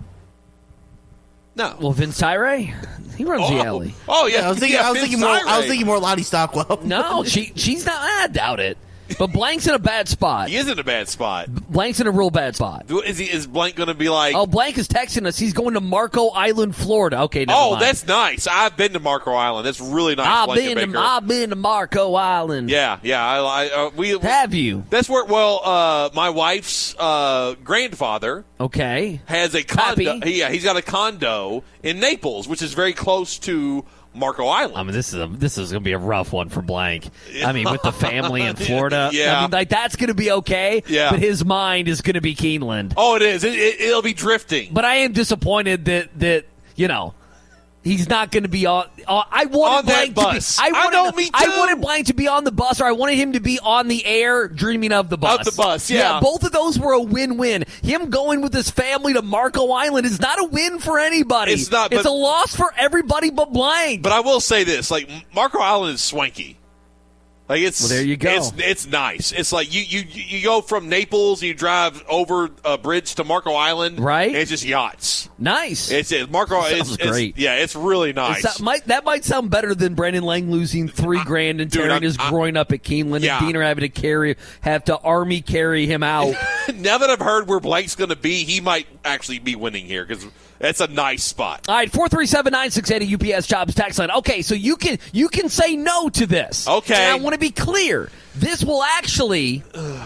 No. Well, Vince Tyre, he runs oh, the alley. Oh yeah. Yeah, I was thinking. yeah, I was Vince thinking more. I was Tyre. thinking more Lottie Stockwell. No, she she's not. I doubt it. But Blank's in a bad spot. He is in a bad spot. Blank's in a real bad spot. Is he? Is Blank going to be like? Oh, Blank is texting us. He's going to Marco Island, Florida. Okay, never Oh, mind. that's nice. I've been to Marco Island. That's really nice. I've Blanket been to Baker. I've been to Marco Island. Yeah, yeah. I, I, uh, we Have you? That's where. Well, uh, my wife's uh, grandfather Okay. has a condo. Happy? Yeah, he's got a condo in Naples, which is very close to Marco Island. I mean, this is a, this is going to be a rough one for Blank. I mean, with the family in Florida. Yeah. I mean, like, that's going to be okay. Yeah. But his mind is going to be Keeneland. oh, it is. It, it, it'll be drifting. But I am disappointed that, that you know, he's not going to be on. Uh, I wanted On that Blank bus. to be. I, I wanted, know, me I too. wanted Blank to be on the bus, or I wanted him to be on the air dreaming of the bus. Of the bus, yeah. Both of those were a win-win. Him going with his family to Marco Island is not a win for anybody. It's not, It's but- a loss for everybody but Blank. But I will say this: like Marco Island is swanky. Like it's Well, there you go. It's, it's nice. It's like you, you you go from Naples, you drive over a bridge to Marco Island, Right. And it's just yachts. Nice. It's it, Marco. Sounds It's, it's- great. yeah, it's really nice. That might, that might sound better than Brendan Lang losing three grand and Dude, tearing I'm- his I'm- groin up at Keeneland, Yeah. and Diener having to carry, have to army carry him out. Now that I've heard where Blake's going to be, he might actually be winning here because that's a nice spot. All right, four three seven nine six eight U P S Jobs text line. Okay, so you can you can say no to this. Okay. And I want to be clear. This will actually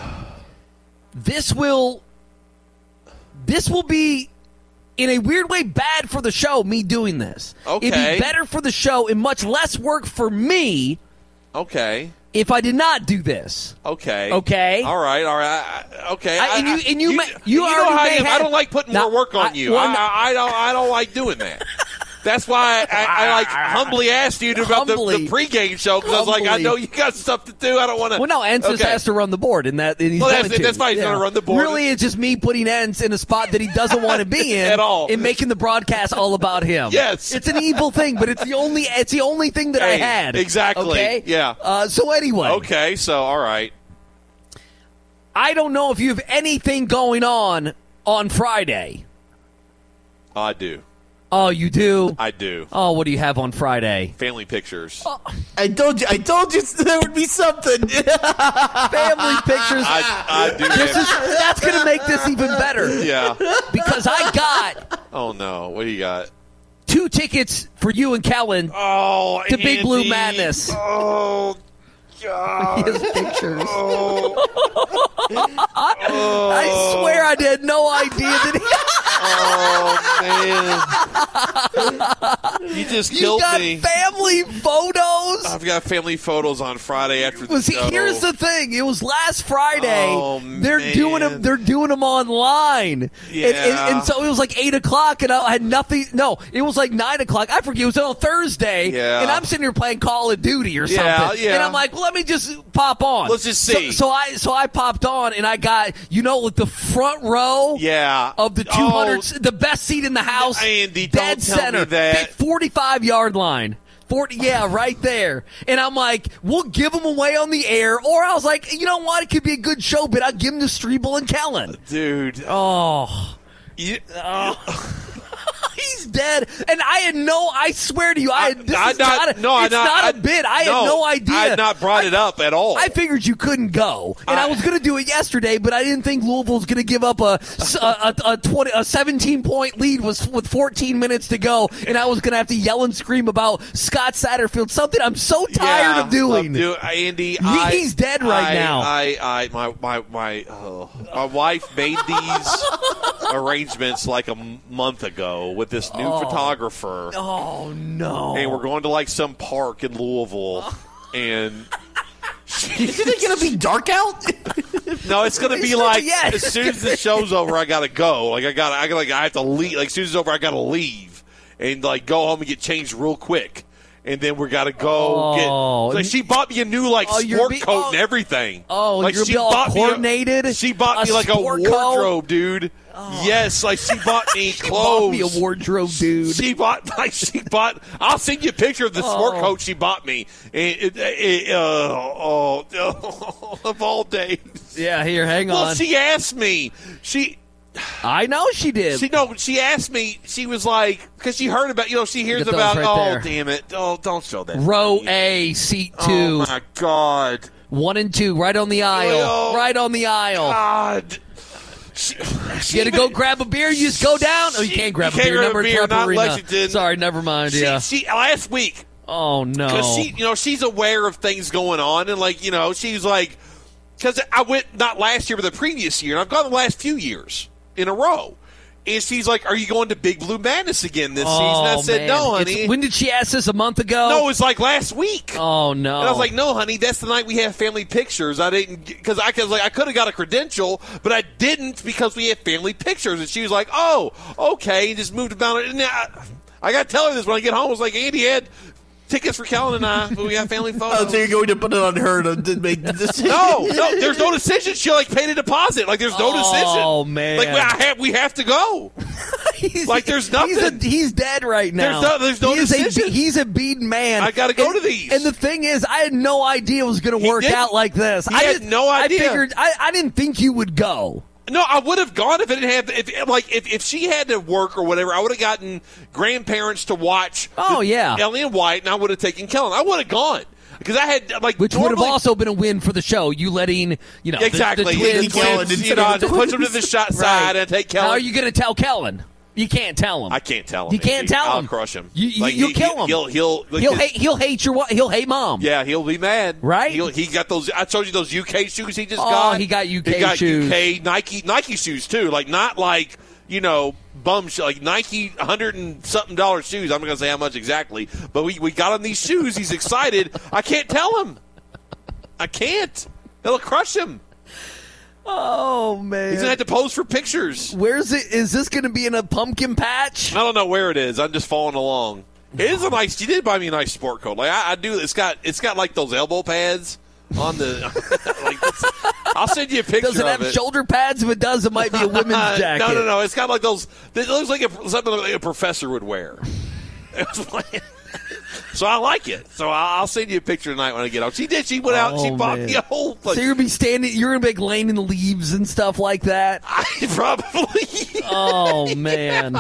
this will this will be in a weird way bad for the show, me doing this. Okay. It'd be better for the show and much less work for me Okay. if I did not do this. Okay. Okay. All right. All right. I- Okay. I- and you- I- and you may- you know already how I may am. I have- don't like putting Now, more work on I- you. well, I, I, I don't. I don't like doing that. That's why I, I, I like humbly asked you about the, Humbly. the pregame show because I was like, I Humbly. know you got stuff to do. I don't want to. Well, no, Entz just okay. has to run the board, and that and he's Well, that's- going to. that's why he's gonna run the board. Really, it's just me putting Entz in a spot that he doesn't want to be in At all. and making the broadcast all about him. Yes. it's an evil thing, but it's the only it's the only thing that I Hey, had. exactly. Okay. Yeah. Uh, so anyway, Okay. So all right. I don't know if you have anything going on on Friday. I do. Oh, you do. I do. Oh, what do you have on Friday? Family pictures. I told you. I told you there would be something. Family pictures. I, I do. This have- is that's going to make this even better yeah. because I got Oh no. What do you got? two tickets for you and Kellen Oh, to Big Blue Andy. Madness. Oh God. His pictures. Oh. I swear I had no idea that Oh man. You just he, you killed got me. family photos. I've got family photos on Friday after the Was he, show. here's the thing. It was last Friday. Oh, they're man. doing them. They're doing them online. And, and, Yeah. and so it was like eight o'clock, and I had nothing. No, it was like nine o'clock. I forget. It was on Thursday. Yeah. And I'm sitting here playing Call of Duty or Yeah, something. yeah. And I'm like, well, let me just pop on. Let's just So- see. So, I so I popped on, and I got you know like the front row. Yeah. Of the two hundred, the best seat in the house, Andy, don't dead tell me center, that. forty-five yard line. forty, yeah, right there. And I'm like, we'll give them away on the air. Or I was like, you know what? It could be a good show, but I'll give them to Strebel and Kellen. Dude. Oh. You, He's dead. And I had no, I swear to you, I had, this I is not, not, a, no, I it's not, not a I- bit. I no, had no idea. I had not brought it up at all. I figured you couldn't go, and I, I- was going to do it yesterday, but I didn't think Louisville was going to give up a a, a, a twenty a seventeen point lead was with fourteen minutes to go, and I was going to have to yell and scream about Scott Satterfield, something I'm so tired Yeah, of doing. do- Andy, I, he's dead right I- now. I, I, my, my, my, oh, my wife made these arrangements like a m- month ago with this new photographer, Oh no! and we're going to like some park in Louisville, and. Is it going to be dark out? No, it's gonna It's be gonna- like yeah, as soon as the show's over, I gotta go. Like I gotta, I gotta, like I have to leave. Like as soon as it's over, I gotta leave and like go home and get changed real quick, and then we gotta go Oh. get. Like she bought me a new like Oh, you're sport be- coat oh. and everything. Oh, like you're she be all bought me a- coordinated? she bought A me like a sport coat? wardrobe, dude. Yes, like she bought me She clothes. bought me a wardrobe, dude. She bought like she bought. I'll send you a picture of the sport Oh. coat she bought me. And it, it, uh, oh, oh, of all days. Yeah, here, hang Well, on. she asked me. She, I know she did. she no. She asked me. She was like, because she heard about. You know, she hears Get those about. right oh, there. damn it! Oh, don't show that. Row to me. A, seat Oh two. my God. One and two, right on the aisle. Oh, right on the aisle. God. She, she You got to go grab a beer, you just go down? Oh, you she- can't grab you a can't beer. grab a Number beer, Trump not Arena. Lexington. Sorry, never mind. She, Yeah. she, last week, Oh, no. because she, you know, she's aware of things going on, and like, you know, she's like, because I went not last year, but the previous year, and I've gone the last few years in a row. And she's like, "Are you going to Big Blue Madness again this oh, season?" I said, man. "No, It's- honey." when did she ask this? A month ago? No, it was like last week. Oh, no. And I was like, "No, honey, that's the night we have family pictures." I didn't because I cause like I could have got a credential, but I didn't because we had family pictures. And she was like, "Oh, okay," and just moved about it. And I, I got to tell her this when I get home. I was like, "Andy had tickets for Kellen and I, but we got family photos." Oh, so you're going to put it on her to, to make the decision? No, no, there's no decision. She like paid a deposit. Like there's no decision. Oh, man. Like we, I have, we have to go. He's- Like, there's nothing. He's, a, he's dead right now. There's no- there's no he is decision. A, he's a beaten man. I gotta go And- to these. And the thing is, I had no idea it was going to He work didn't. out like this. He I had just- no idea. I figured. I, I didn't think you would go. No, I would have gone if it didn't have. If like if, if she had to work or whatever, I would have gotten grandparents to watch. Oh, the- yeah. Ellie and White, and I would have taken Kellen. I would have gone because I had like Which would have normally- also been a win for the show. You letting you know the- exactly the, twins. the twins, you know, I just push them to the shot side and take Kellen. How are you going to tell Kellen? You can't tell him. I can't tell him. You can't Andy. tell him. I'll crush him. You, you, Like, you'll he- kill him. He'll he'll like he'll his- hate. He'll hate your. wa- He'll hate mom. Yeah, he'll be mad. Right? He'll, he got those. I told you those U K shoes he just Oh, got. he got U K he got shoes. U K Nike Nike shoes too. Like not like you know bum sh- like Nike hundred and something dollar shoes. I'm not gonna say how much exactly, but we we got him these shoes. He's excited. I can't tell him. I can't. It'll crush him. Oh man. He's gonna have to pose for pictures. Where's it? Is this going to be in a pumpkin patch? I don't know where it is. I'm just following along. It is a nice. She did buy me a nice sport coat. Like I, I do. It's got. It's got like those elbow pads on the. like it's, I'll send you a picture. Does it of have it. shoulder pads? If it does, it might be a women's jacket. no, no, no. It's got like those. It looks like a, something like a professor would wear. It's like- so I like it. So I'll send you a picture tonight when I get out. She did. She went out. And she Oh, bought man. me a whole. Like, So you're gonna be standing. You're gonna be like laying in the leaves and stuff like that. I probably. Oh man.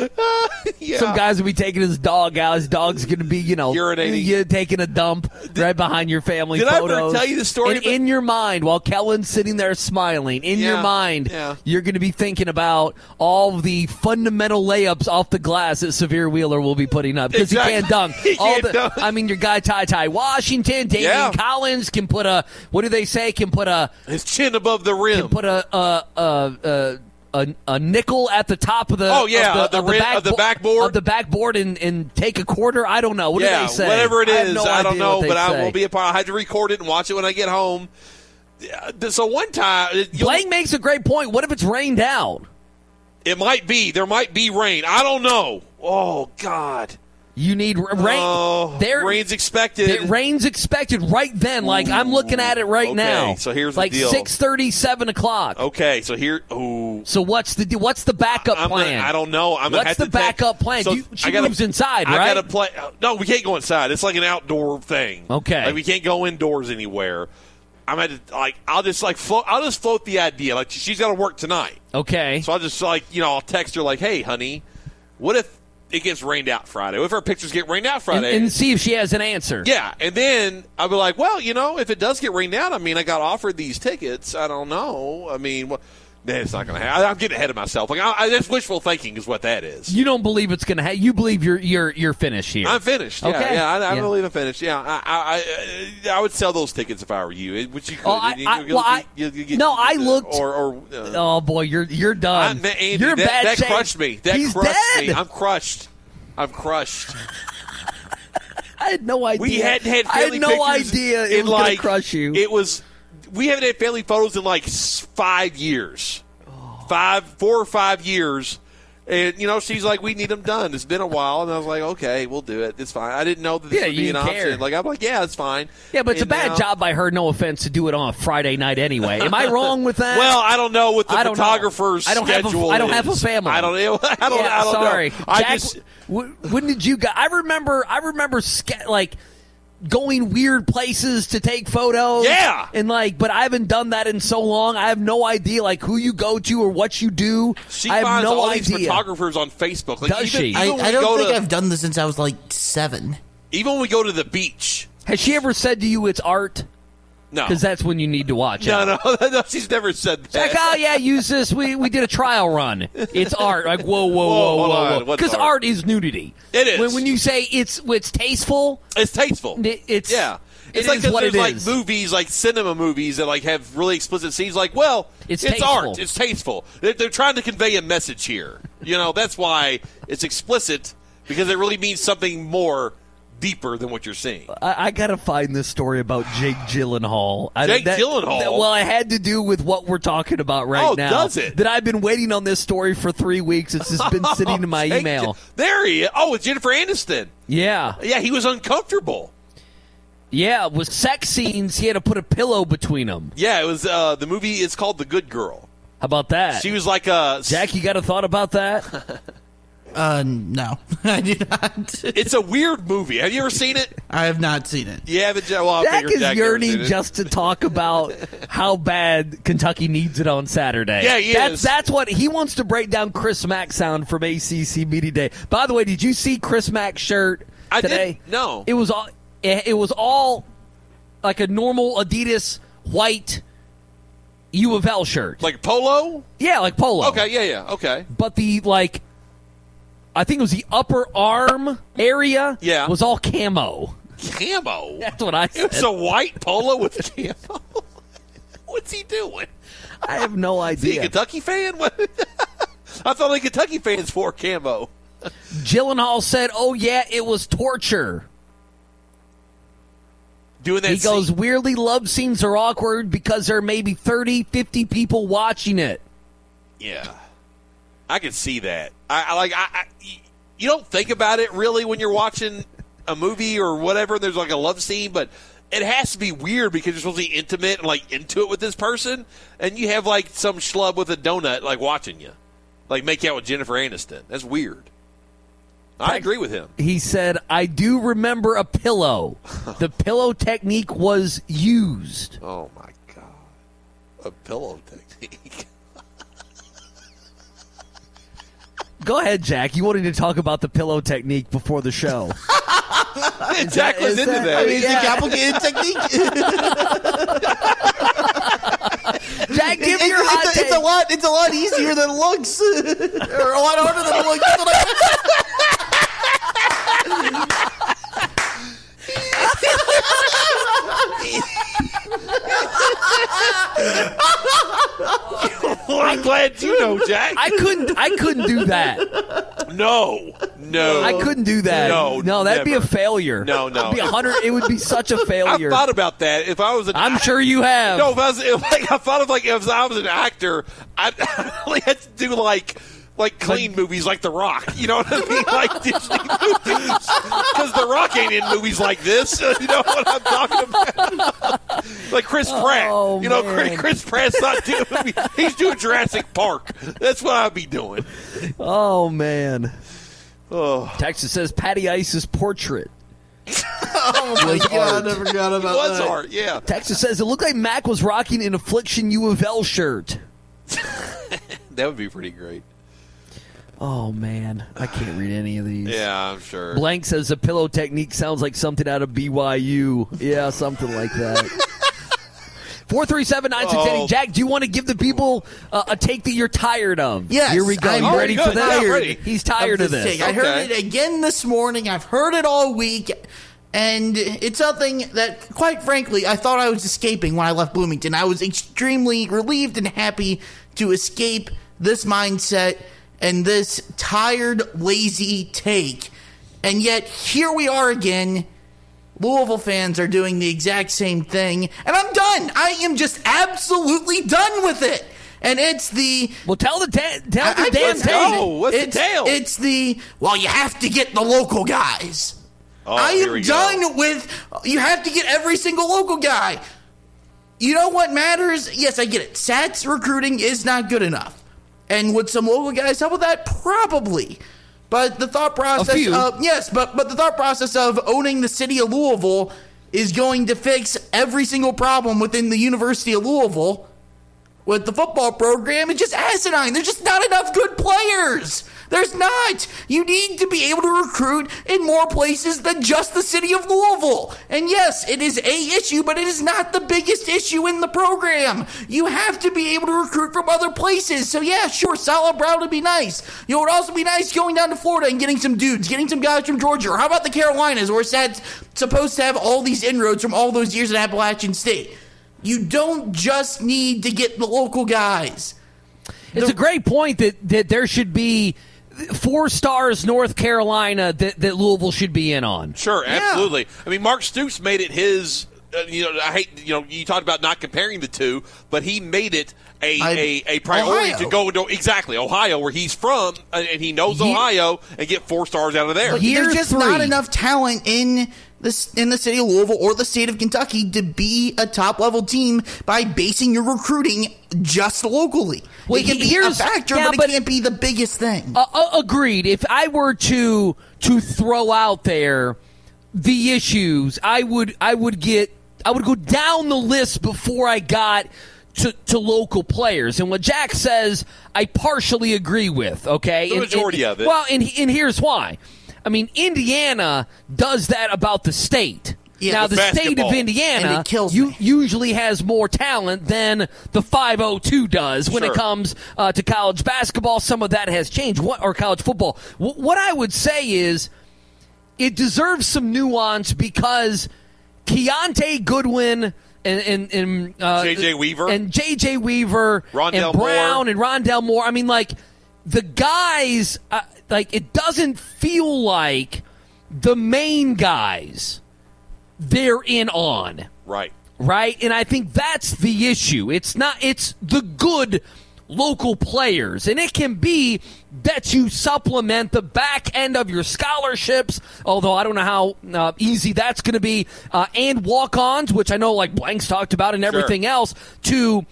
yeah. Some guys will be taking his dog out. His dog's going to be, you know, Urinating. you taking a dump right behind your family Did I ever photos. tell you the story And about- in your mind, while Kellen's sitting there smiling, in your Yeah, mind, yeah. you're going to be thinking about all the fundamental layups off the glass that Severe Wheeler will be putting up because Exactly. he can't dunk. He all can't the, dunk. I mean, your guy Ty Ty Washington, Damian Yeah. Collins can put a. What do they say? Can put a. His chin above the rim. Can put a. a, a, a A, a nickel at the top of the Oh, yeah, of the, of the rim- of the backboard. of the backboard and, and take a quarter. I don't know. What yeah, do they say? whatever it I have is, no I, don't idea know, what they but I say. will be a part. I had to record it and watch it when I get home. Yeah, So one time, it, you'll- Blake makes a great point. What if it's rained out? it might be there might be rain. I don't know. Oh God, You need r- rain. Oh, there, rain's expected. there- rain's expected right then. Like I'm looking at it right Okay, now. so here's the like deal. six thirty, seven o'clock. Okay, so here. Oh, So what's the what's the backup I'm plan? Gonna, I don't know. I'm gonna What's have the to take- backup plan? So You- she I gotta, moves inside, I right? gotta play. No, we can't go inside. It's like an outdoor thing. Okay. like we can't go indoors anywhere. I'm at like I'll just like float. I'll just float the idea. Like she's got to work tonight, Okay. so I'll just like you know I'll text her like, hey, honey, what if it gets rained out Friday? What if our pictures get rained out and, Friday? and see if she has an answer. Yeah, and then I'll be like, well, you know, if it does get rained out, I mean, I got offered these tickets. I don't know. I mean, well, nah, it's not going to happen. I'm getting ahead of myself. Like, I, I, that's wishful thinking is what that is. You don't believe it's going to happen. You believe you're you're you're finished here. I'm finished. Yeah, Okay. yeah, I, I Yeah. believe I'm finished. Yeah, I, I, I, I would sell those tickets if I were you. Which you could. Oh, I- You- I- you- well, I- you- you get- no, I looked- Or, or uh, Oh boy, you're you're done. I, man, Andy, you're in that, bad that shape. crushed me. That He's crushed dead. me. I'm crushed. I'm crushed. I had no idea. We hadn't had I had family no pictures idea it in was like, going to crush you. It was. We haven't had family photos in like s- five years, five, four or five years, and you know she's like, we need them done. It's been a while, and I was like, okay, we'll do it. It's fine. I didn't know that this Yeah, would you be an didn't care. option. Like I'm like, yeah, it's fine. yeah, but it's And a bad now- job by her. No offense, to do it on a Friday night anyway. Am I wrong with that? Well, I don't know what the I don't know. photographer's I don't have a- schedule I don't have a is. family. I don't know. I don't. yeah, I don't sorry. know. I Jack, just. w- when did you guys? I remember. I remember sca- like going weird places to take photos. Yeah. and like, but I haven't done that in so long. I have no idea like who you go to or what you do. She I have finds no all idea. these photographers on Facebook. Like, Does even, she? Even I, when I we don't go think to, I've done this since I was like seven. Even when we go to the beach. Has she ever said to you it's art? No. Because that's when you need to watch No, out. no, no, she's never said It's that. like, oh, yeah, use this. We we did a trial run. It's art. Like, whoa, whoa, Whoa, whoa, hold whoa, on. whoa. What's Because art? art is nudity. It is. When, when you say it's it's tasteful, It's tasteful. it, it's Yeah. It's it like is 'cause what there's it like is. movies, like cinema movies that like have really explicit scenes. Like, well, It's it's, tasteful. art. It's tasteful. They're, they're trying to convey a message here. You know, that's why it's explicit, because it really means something more deeper than what you're seeing. I, I gotta find this story about Jake Gyllenhaal. I, Jake that, Gyllenhaal? that- well, it had to do with what we're talking about right Oh, now. does it? That I've been waiting on this story for three weeks. It's just been sitting in my Jake email. Gy- There he is. Oh, with Jennifer Aniston. Yeah, Yeah, he was uncomfortable. yeah. With sex scenes, he had to put a pillow between them. Yeah, it was uh, the movie. It's called The Good Girl. How about that? She was like a Jack, you got a thought about that? Uh, no, I do not. It's a weird movie. Have you ever seen it? I have not seen it. Yeah, but well, I Jack figured is Jack never yearning seen it. just to talk about how bad Kentucky needs it on Saturday. Yeah, he that's, is. That's what he wants to break down. Chris Mack sound from A C C Media Day. By the way, did you see Chris Mack's shirt I today? didn't. No. It was all. It, it was all like a normal Adidas white U of L shirt. Like polo? Yeah, like polo. Okay, yeah, yeah, okay. But the like, I think it was the upper arm area. Yeah. was all camo. Camo? That's what I said. It's a white polo with camo? What's he doing? I have no Is he a idea. Kentucky fan? What? I thought only Kentucky fans wore camo. Gyllenhaal said, "Oh yeah, it was torture." Doing that He goes, scene. "Weirdly, love scenes are awkward because there are maybe thirty, fifty people watching it." Yeah. I can see that. I, I like. I, I, you don't think about it really when you're watching a movie or whatever. There's like a love scene, but it has to be weird because you're supposed to be intimate and like into it with this person, and you have like some schlub with a donut like watching you, like make out with Jennifer Aniston. That's weird. I agree with him. He said, "I do remember a pillow. The pillow technique was used." Oh my god, a pillow technique. Go ahead, Jack. You wanted to talk about the pillow technique before the show. Jack was is into that- that. I mean, it's Yeah. a complicated technique. Jack, give It- your it's, hot a, it's a take. lot. It's a lot easier than it looks, or a lot harder than it looks. That's what I'm glad you know, Jack. I couldn't. I couldn't do that. no, no, I couldn't do that. No, no, that'd be a never. failure. No, no. It'd be a hundred. It would be such a I failure. thought about that. If I was an I'm act- sure you have. No, if I was if, like I thought of like if I was an actor, I'd I only had to do like like clean movies like The Rock. You know what I mean? Like Disney movies, because The Rock ain't in movies like this. You know what I'm talking about? Like Chris Pratt. Oh, you know, man. Chris Pratt's not doing. He's doing Jurassic Park. That's what I'd be doing. Oh man. Oh, Texas says Patty Ice's portrait. oh my god! I forgot it about was that. art. Yeah. Texas says it looked like Mac was rocking an Affliction U of L shirt. That would be pretty great. Oh man, I can't read any of these. Yeah, I'm sure. Blank says the pillow technique sounds like something out of B Y U. Yeah, something like that. Four three seven nine six eight. Oh. Jack, do you want to give the people uh, a take that you're tired of? Yes, Here we go. I'm you ready good. for this? Yeah, ready. He's tired of this. take. I heard Okay. it again this morning. I've heard it all week. And it's something that, quite frankly, I thought I was escaping when I left Bloomington. I was extremely relieved and happy to escape this mindset and this tired, lazy take. And yet, here we are again. Louisville fans are doing the exact same thing. And I'm done. I am just absolutely done with it. And it's the... Well, tell the ta- tell the I- I damn just- tale. go. What's the it's, tale? It's the, well, you have to get the local guys. Oh, I here am we go. done with, you have to get every single local guy. You know what matters? Yes, I get it. S A T's recruiting is not good enough. And would some local guys help with that? Probably. But the thought process few. of, yes, but, but the thought process of owning the city of Louisville is going to fix every single problem within the University of Louisville. with the football program is just asinine. There's just not enough good players. There's not. You need to be able to recruit in more places than just the city of Louisville. And yes, it is a issue, but it is not the biggest issue in the program. You have to be able to recruit from other places. So yeah, sure, Salah Brown would be nice. You know, it would also be nice going down to Florida and getting some dudes, getting some guys from Georgia. Or how about the Carolinas, where it's supposed to have all these inroads from all those years at Appalachian State? You don't just need to get the local guys. It's the, a great point that, that there should be four stars North Carolina that, that Louisville should be in on. Sure, absolutely. Yeah. I mean, Mark Stoops made it his. Uh, you know, I hate. You know, you talked about not comparing the two, but he made it a I, a, a priority Ohio. to go into exactly Ohio, where he's from, and he knows he, Ohio, and get four stars out of there. But there's just three. not enough talent in this in the city of Louisville or the state of Kentucky to be a top level team by basing your recruiting just locally. Well, it can be a factor, yeah, but, but it can't be the biggest thing. Uh, uh, agreed. If I were to to throw out there the issues, I would I would get I would go down the list before I got to, to local players. And what Jack says, I partially agree with. Okay, the majority and, of it. Well, and and here's why. I mean, Indiana does that about the state. Yeah, now, the basketball. state of Indiana you, usually has more talent than the five oh two does when sure. it comes uh, to college basketball. Some of that has changed, what, or college football. W- what I would say is it deserves some nuance because Keontae Goodwin and, and, and uh, J J Weaver and J J Weaver Rondell and Brown Moore. and Rondell Moore. I mean, like, the guys, uh, like, it doesn't feel like the main guys they're in on. Right. Right? And I think that's the issue. It's not, it's the good local players. And it can be that you supplement the back end of your scholarships, although I don't know how uh, easy that's going to be, uh, and walk-ons, which I know like Blank's talked about and everything sure. else, to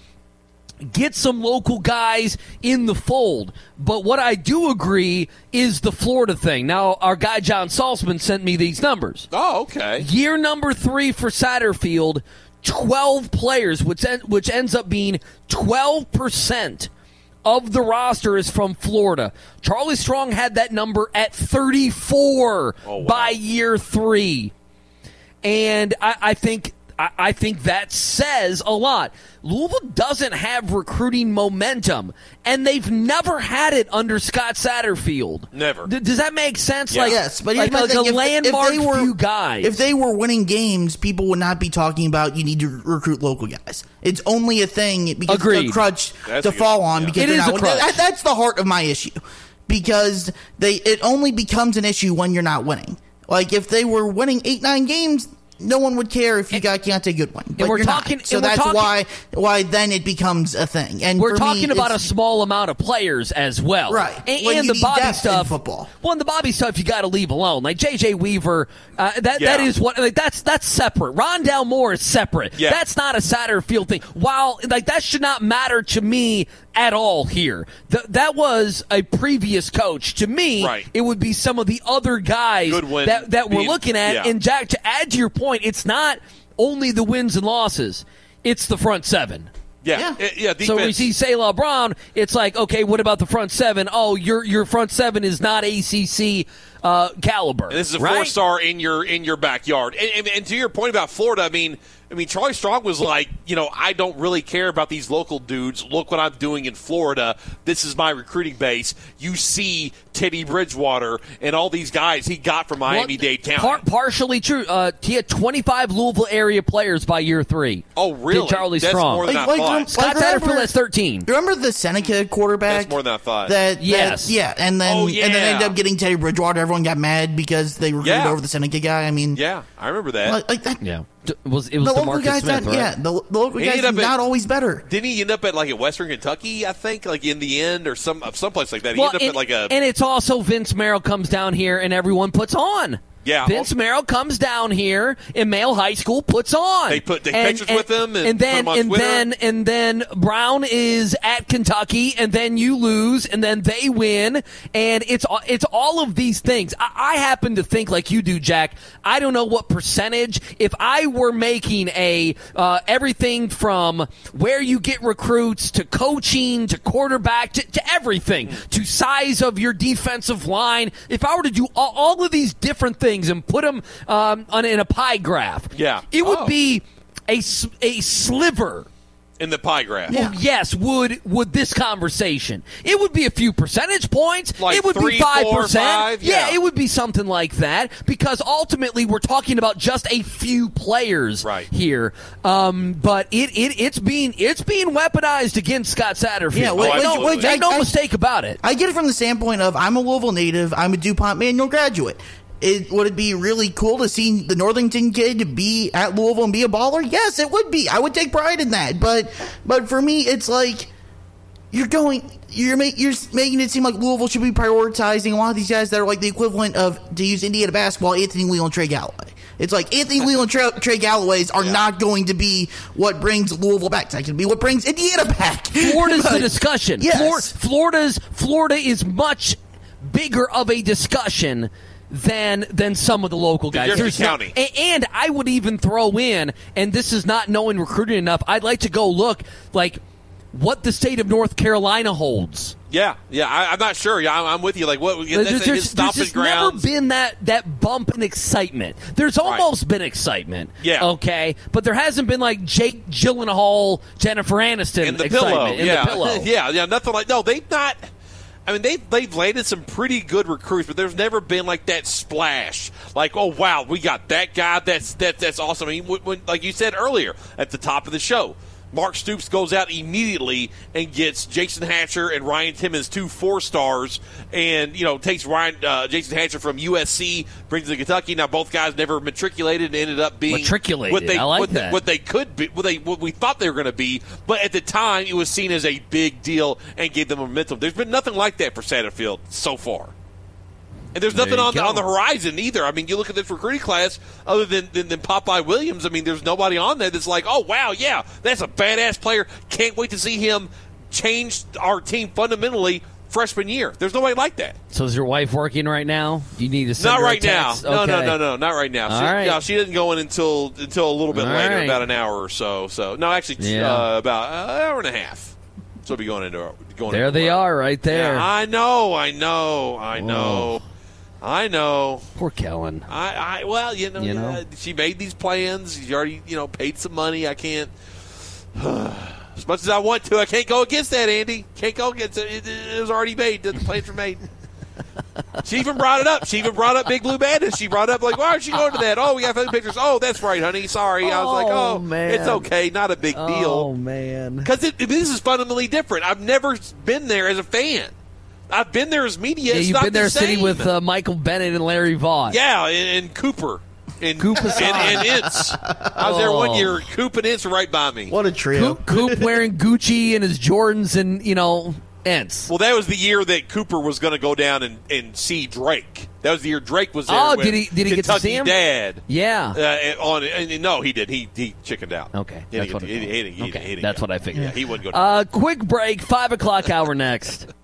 get some local guys in the fold. But what I do agree is the Florida thing. Now, our guy John Salzman sent me these numbers. Oh, okay. Year number three for Satterfield, twelve players, which, en- which ends up being twelve percent of the roster is from Florida. Charlie Strong had that number at thirty-four oh, wow. by year three. And I, I think... I think that says a lot. Louisville doesn't have recruiting momentum, and they've never had it under Scott Satterfield. Never. D- does that make sense? Yeah. Like, yes, but like, like thing, a if, landmark if they were, few guys. If they were winning games, people would not be talking about you need to recruit local guys. It's only a thing because Agreed. it's a crutch that's to a good, fall on. yeah. Because it they're is not, a crutch. That, that's the heart of my issue. Because they it only becomes an issue when you're not winning. Like if they were winning eight, nine games, no one would care if you got Keontae Goodwin. But we're you're talking, not. So and we're that's talking, why why then it becomes a thing. And we're for talking me, about a it's, small amount of players as well, right? And, when and you the need Bobby depth stuff. in football. Well, and the Bobby stuff you got to leave alone. Like J J Weaver, uh, that Yeah. that is what like that's that's separate. Rondell Moore is separate. Yeah. That's not a Satterfield thing. While like that should not matter to me at all here. Th- that was a previous coach. To me, right. it would be some of the other guys Goodwin that that we're being, looking at. yeah. And Jack, to add to your point, it's not only the wins and losses; it's the front seven. Yeah, Yeah. yeah. yeah defense. So when we see Salah Brown, it's like, okay, what about the front seven? Oh, your your front seven is not A C C uh, caliber. And this is a right? four star in your in your backyard. And, and, and to your point about Florida, I mean, I mean, Charlie Strong was like, you know, I don't really care about these local dudes. Look what I'm doing in Florida. This is my recruiting base. You see Teddy Bridgewater and all these guys he got from Miami-Dade County. Par- partially true. Uh, he had twenty-five Louisville area players by year three. Oh, really? Did Charlie That's Strong. more than Like- I like, thought. um, Scott remember- Satterfield has thirteen. Remember the Seneca quarterback? That's more than I thought. That, Yes. that- yeah, and then Oh, yeah. and then they ended up getting Teddy Bridgewater. Everyone got mad because they recruited Yeah. over the Seneca guy. I mean, yeah, I remember that. like, like that. Yeah, D- was it was The local DeMarcus guys, Smith, not, right? yeah, the, the local He guys ended up not at- always better. Didn't he end up at like at Western Kentucky? I think like in the end or some someplace like that. He Well, ended up and, at like a. and it's also Vince Merrill comes down here and everyone puts on. Yeah. Vince Merrill comes down here in Male High School, puts on. They put take and, pictures and, with him and, and then put them on and Twitter. then and then Brown is at Kentucky, and then you lose, and then they win, and it's it's all of these things. I, I happen to think like you do, Jack. I don't know what percentage. If I were making a uh, everything from where you get recruits to coaching to quarterback to, to everything to size of your defensive line, if I were to do all, all of these different things and put them um, on in a pie graph, yeah, it would oh. be a a sliver. In the pie graph. Yeah. Yes, would would this conversation. It would be a few percentage points. Like it would three, be five four, percent. five, yeah. yeah, it would be something like that because ultimately we're talking about just a few players right. here. Um, but it, it it's being it's being weaponized against Scott Satterfield. Yeah, wait, make wait, no, wait, make I- no I- mistake about it. I get it from the standpoint of I'm a Louisville native. I'm a DuPont Manual graduate. It, would it be really cool to see the Northington kid be at Louisville and be a baller? Yes, it would be. I would take pride in that. But but for me, it's like you're going, you're, make, you're making it seem like Louisville should be prioritizing a lot of these guys that are like the equivalent of, to use Indiana basketball, Anthony Leal and Trey Galloway. It's like Anthony Leal and Trey, Trey Galloways are yeah. not going to be what brings Louisville back. It's going to be what brings Indiana back. Florida's But- the discussion. Yes. Flor- Florida's Florida is much bigger of a discussion than than some of the local guys. Jersey There's no- County. a- and I would even throw in, and this is not knowing recruiting enough, I'd like to go look like what the state of North Carolina holds. Yeah, yeah, I, I'm not sure. Yeah, I'm, I'm with you. Like, what? There's, That's there's, his there's stomping just never grounds. been that, that bump in excitement. There's almost been excitement. Yeah. Okay, but there hasn't been like Jake Gyllenhaal, Jennifer Aniston in the excitement pillow. in yeah, the pillow. yeah, yeah. Nothing like no. They've not. I mean, they've they've landed some pretty good recruits, but there's never been like that splash. Like, oh wow, we got that guy. That's that that's awesome. I mean, when, when, like you said earlier at the top of the show, Mark Stoops goes out immediately and gets Jason Hatcher and Ryan Timmons, two four stars, and you know takes Ryan uh, Jason Hatcher from U S C, brings him to Kentucky. Now both guys never matriculated and ended up being Matriculated. what they I like what, that. They, what they could be, what they what we thought they were going to be. But at the time, it was seen as a big deal and gave them momentum. There's been nothing like that for Satterfield so far. And there's nothing There you on the, go. on the horizon either. I mean, you look at this recruiting class, other than, than, than Popeye Williams, I mean, there's nobody on there that's like, oh, wow, yeah, that's a badass player. Can't wait to see him change our team fundamentally freshman year. There's nobody like that. So is your wife working right now? Do you need to send Not her a right now. text? No, no, Okay. no, no, not right now. She, All right. no, she isn't going until until a little bit All later, right. about an hour or so. So no, actually, Yeah. uh, about an hour and a half. So we'll be going into going. There into they work. are, right there. Yeah, I know, I know, I know, I know. Poor Kellen. I, I well, you know, You know? uh, she made these plans. She already, you know, paid some money. I can't. As much as I want to, I can't go against that, Andy. Can't go against it. It, it was already made. The plans were made. She even brought it up. She even brought up Big Blue Bandit. She brought up, like, why aren't you going to that? Oh, we got family pictures. Oh, that's right, honey. Sorry. I was like, Oh, oh, man. it's okay. Not a big Oh, deal. man. Because this is fundamentally different. I've never been there as a fan. I've been there as media. Yeah, It's you've not been there the sitting same. with uh, Michael Bennett and Larry Vaught. Yeah, and, and Cooper. And, Coop and, Hassan. and Ince. I was there one Oh. year. Coop and Ince were right by me. What a trio. Coop, Coop wearing Gucci and his Jordans and, you know, Ents. Well, that was the year that Cooper was going to go down and, and see Drake. That was the year Drake was there. Oh, with did he- did he get to Kentucky see him? Dad. Yeah. Uh, and on and, no, he did. He he chickened out. Okay, He that's didn't what get- I he- thought. he didn't- he Okay, didn't- he didn't that's go. what I figured. Yeah, he wouldn't go. Uh, quick break, five o'clock hour next.